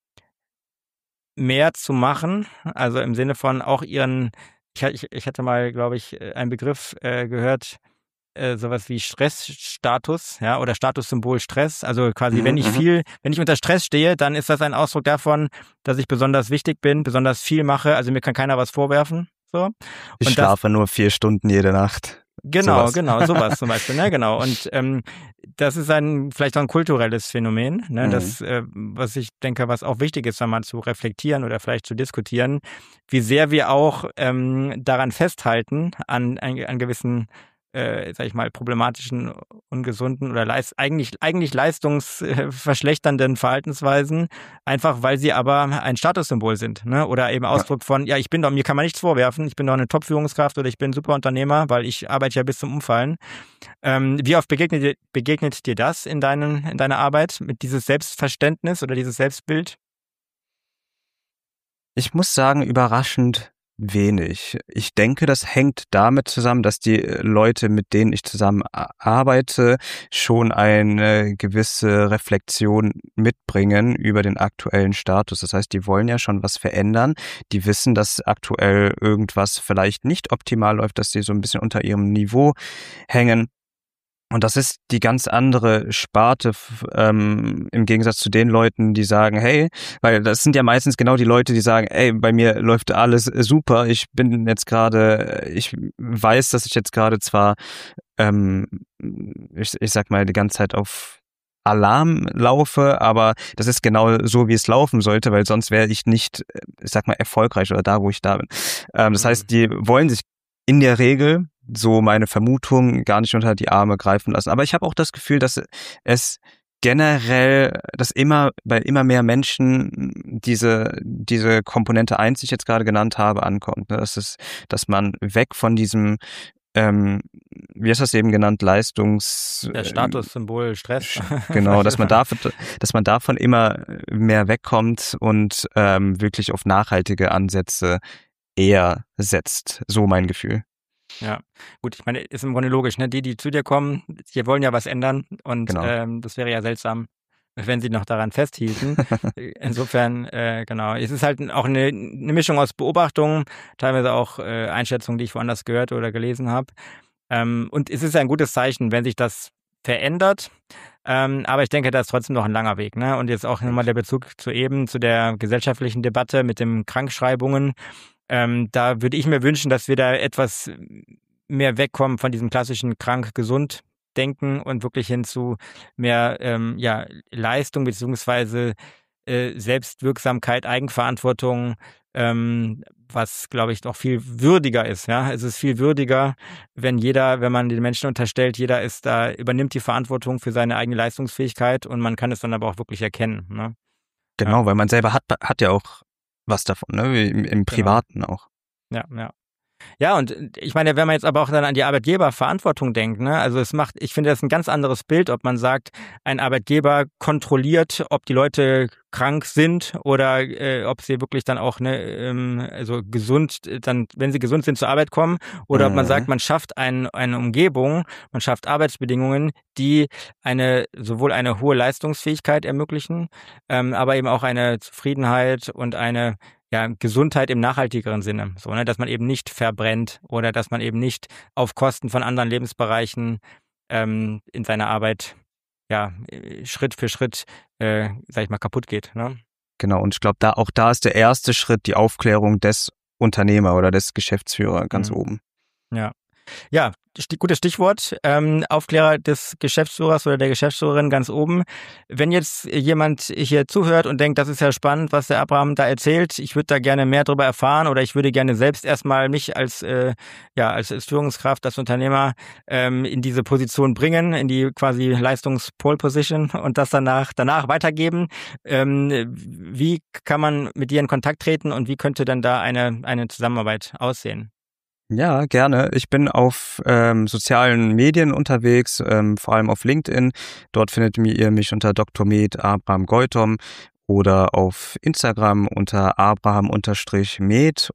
mehr zu machen, also im Sinne von auch ihren, ich hatte mal, glaube ich, einen Begriff gehört, sowas wie Stressstatus, ja, oder Statussymbol Stress. Also quasi, wenn ich unter Stress stehe, dann ist das ein Ausdruck davon, dass ich besonders wichtig bin, besonders viel mache, also mir kann keiner was vorwerfen. So. Ich schlafe nur 4 Stunden jede Nacht. Genau, sowas zum Beispiel, ne, genau. Und das ist vielleicht auch ein kulturelles Phänomen, ne, das, was ich denke, was auch wichtig ist, einmal zu reflektieren oder vielleicht zu diskutieren, wie sehr wir auch daran festhalten, an gewissen sag ich mal, problematischen, ungesunden oder eigentlich leistungsverschlechternden Verhaltensweisen, einfach weil sie aber ein Statussymbol sind, ne? Oder eben Ausdruck von, ja, mir kann man nichts vorwerfen, ich bin doch eine Top-Führungskraft oder ich bin ein super Unternehmer, weil ich arbeite ja bis zum Umfallen. Wie oft begegnet dir das in deiner Arbeit, mit dieses Selbstverständnis oder dieses Selbstbild? Ich muss sagen, überraschend wenig. Ich denke, das hängt damit zusammen, dass die Leute, mit denen ich zusammen arbeite, schon eine gewisse Reflexion mitbringen über den aktuellen Status. Das heißt, die wollen ja schon was verändern. Die wissen, dass aktuell irgendwas vielleicht nicht optimal läuft, dass sie so ein bisschen unter ihrem Niveau hängen. Und das ist die ganz andere Sparte im Gegensatz zu den Leuten, die sagen, hey, weil das sind ja meistens genau die Leute, die sagen, ey, bei mir läuft alles super, ich weiß, dass ich jetzt gerade zwar, ich sag mal, die ganze Zeit auf Alarm laufe, aber das ist genau so, wie es laufen sollte, weil sonst wäre ich nicht, ich sag mal, erfolgreich oder da, wo ich da bin. Das heißt, die wollen sich in der Regel, so meine Vermutung, gar nicht unter die Arme greifen lassen. Aber ich habe auch das Gefühl, dass es generell, dass bei immer mehr Menschen diese Komponente 1, die ich jetzt gerade genannt habe, ankommt. Dass man weg von diesem, wie hast du das eben genannt, Der Statussymbol Stress. Genau, dass man davon immer mehr wegkommt und wirklich auf nachhaltige Ansätze eher setzt. So mein Gefühl. Ja, gut, ich meine, ist im Grunde logisch, ne? Die zu dir kommen, die wollen ja was ändern und Genau. das wäre ja seltsam, wenn sie noch daran festhielten. Insofern, genau, es ist halt auch eine Mischung aus Beobachtungen, teilweise auch Einschätzungen, die ich woanders gehört oder gelesen habe. Und es ist ein gutes Zeichen, wenn sich das verändert. Aber ich denke, da ist trotzdem noch ein langer Weg, ne? Und jetzt auch nochmal der Bezug zu der gesellschaftlichen Debatte mit den Krankschreibungen. Da würde ich mir wünschen, dass wir da etwas mehr wegkommen von diesem klassischen krank-gesund denken und wirklich hin zu mehr Leistung beziehungsweise Selbstwirksamkeit, Eigenverantwortung, was, glaube ich, noch viel würdiger ist. Ja, es ist viel würdiger, wenn man den Menschen unterstellt, jeder übernimmt die Verantwortung für seine eigene Leistungsfähigkeit und man kann es dann aber auch wirklich erkennen. Ne? Genau, ja. Weil man selber hat ja auch was davon, ne? Wie im Privaten auch. Ja, ja. Ja, und ich meine, wenn man jetzt aber auch dann an die Arbeitgeberverantwortung denkt, ne, also ich finde das ein ganz anderes Bild, ob man sagt, ein Arbeitgeber kontrolliert, ob die Leute krank sind oder ob sie wirklich dann auch also gesund, dann, wenn sie gesund sind, zur Arbeit kommen, oder ob man sagt, man schafft eine Umgebung, man schafft Arbeitsbedingungen, die sowohl eine hohe Leistungsfähigkeit ermöglichen, aber eben auch eine Zufriedenheit und eine Gesundheit im nachhaltigeren Sinne, so, ne, dass man eben nicht verbrennt oder dass man eben nicht auf Kosten von anderen Lebensbereichen in seiner Arbeit Schritt für Schritt, sag ich mal, kaputt geht. Ne? Genau, und ich glaube, da ist der erste Schritt die Aufklärung des Unternehmer oder des Geschäftsführers ganz oben. Ja. Ja, gutes Stichwort. Aufklärer des Geschäftsführers oder der Geschäftsführerin ganz oben. Wenn jetzt jemand hier zuhört und denkt, das ist ja spannend, was der Abraham da erzählt, ich würde da gerne mehr darüber erfahren oder ich würde gerne selbst erstmal mich als Führungskraft, als Unternehmer in diese Position bringen, in die quasi Leistungs-Pole-Position und das danach weitergeben. Wie kann man mit dir in Kontakt treten und wie könnte dann da eine Zusammenarbeit aussehen? Ja, gerne. Ich bin auf sozialen Medien unterwegs, vor allem auf LinkedIn. Dort findet ihr mich unter Dr. Med Abraham Goitom oder auf Instagram unter Abraham_Med_.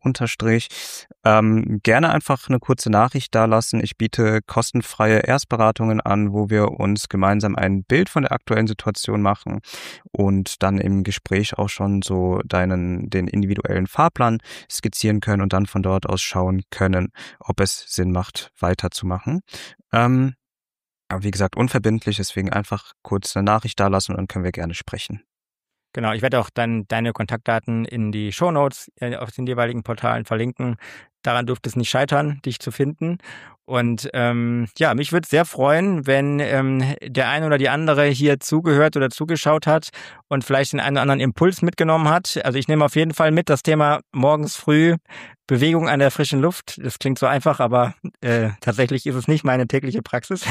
Gerne einfach eine kurze Nachricht dalassen. Ich biete kostenfreie Erstberatungen an, wo wir uns gemeinsam ein Bild von der aktuellen Situation machen und dann im Gespräch auch schon so den individuellen Fahrplan skizzieren können und dann von dort aus schauen können, ob es Sinn macht, weiterzumachen. Aber wie gesagt, unverbindlich, deswegen einfach kurz eine Nachricht dalassen und dann können wir gerne sprechen. Genau, ich werde auch dann deine Kontaktdaten in die Shownotes auf den jeweiligen Portalen verlinken. Daran dürfte es nicht scheitern, dich zu finden. Und mich würde es sehr freuen, wenn der eine oder die andere hier zugehört oder zugeschaut hat und vielleicht den einen oder anderen Impuls mitgenommen hat. Also ich nehme auf jeden Fall mit das Thema morgens früh Bewegung an der frischen Luft. Das klingt so einfach, aber tatsächlich ist es nicht meine tägliche Praxis.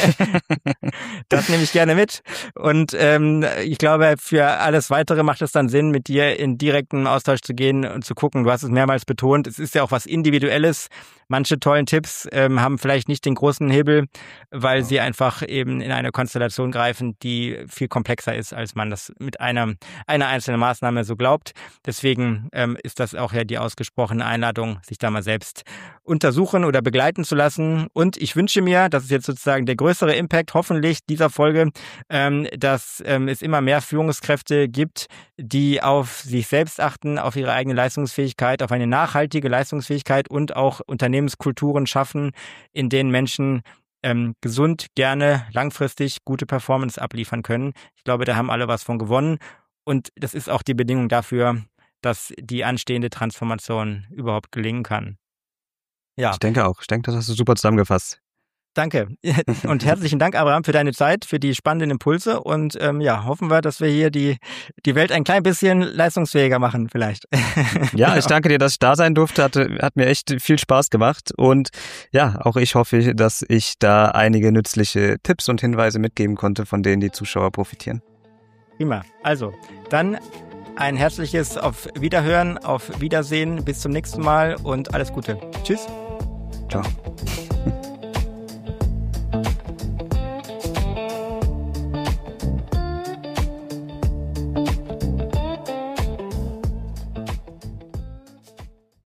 Das nehme ich gerne mit. Und ich glaube, für alles Weitere macht es dann Sinn, mit dir in direkten Austausch zu gehen und zu gucken. Du hast es mehrmals betont, es ist ja auch was Individuelles. Manche tollen Tipps haben vielleicht nicht den großen Hebel, weil sie einfach eben in eine Konstellation greifen, die viel komplexer ist, als man das mit einer einzelnen Maßnahme so glaubt. Deswegen ist das auch ja die ausgesprochene Einladung, sich da mal selbst untersuchen oder begleiten zu lassen. Und ich wünsche mir, das ist jetzt sozusagen der größere Impact hoffentlich dieser Folge, dass es immer mehr Führungskräfte gibt, die auf sich selbst achten, auf ihre eigene Leistungsfähigkeit, auf eine nachhaltige Leistungsfähigkeit und auch Unternehmenskulturen schaffen, in denen Menschen gesund, gerne, langfristig gute Performance abliefern können. Ich glaube, da haben alle was von gewonnen. Und das ist auch die Bedingung dafür, dass die anstehende Transformation überhaupt gelingen kann. Ja. Ich denke auch. Ich denke, das hast du super zusammengefasst. Danke. Und herzlichen Dank, Abraham, für deine Zeit, für die spannenden Impulse. Und hoffen wir, dass wir hier die Welt ein klein bisschen leistungsfähiger machen vielleicht. Ja, ich danke dir, dass ich da sein durfte. Hat mir echt viel Spaß gemacht. Und ja, auch ich hoffe, dass ich da einige nützliche Tipps und Hinweise mitgeben konnte, von denen die Zuschauer profitieren. Prima. Also, dann ein herzliches Auf Wiederhören, auf Wiedersehen. Bis zum nächsten Mal und alles Gute. Tschüss. Ciao.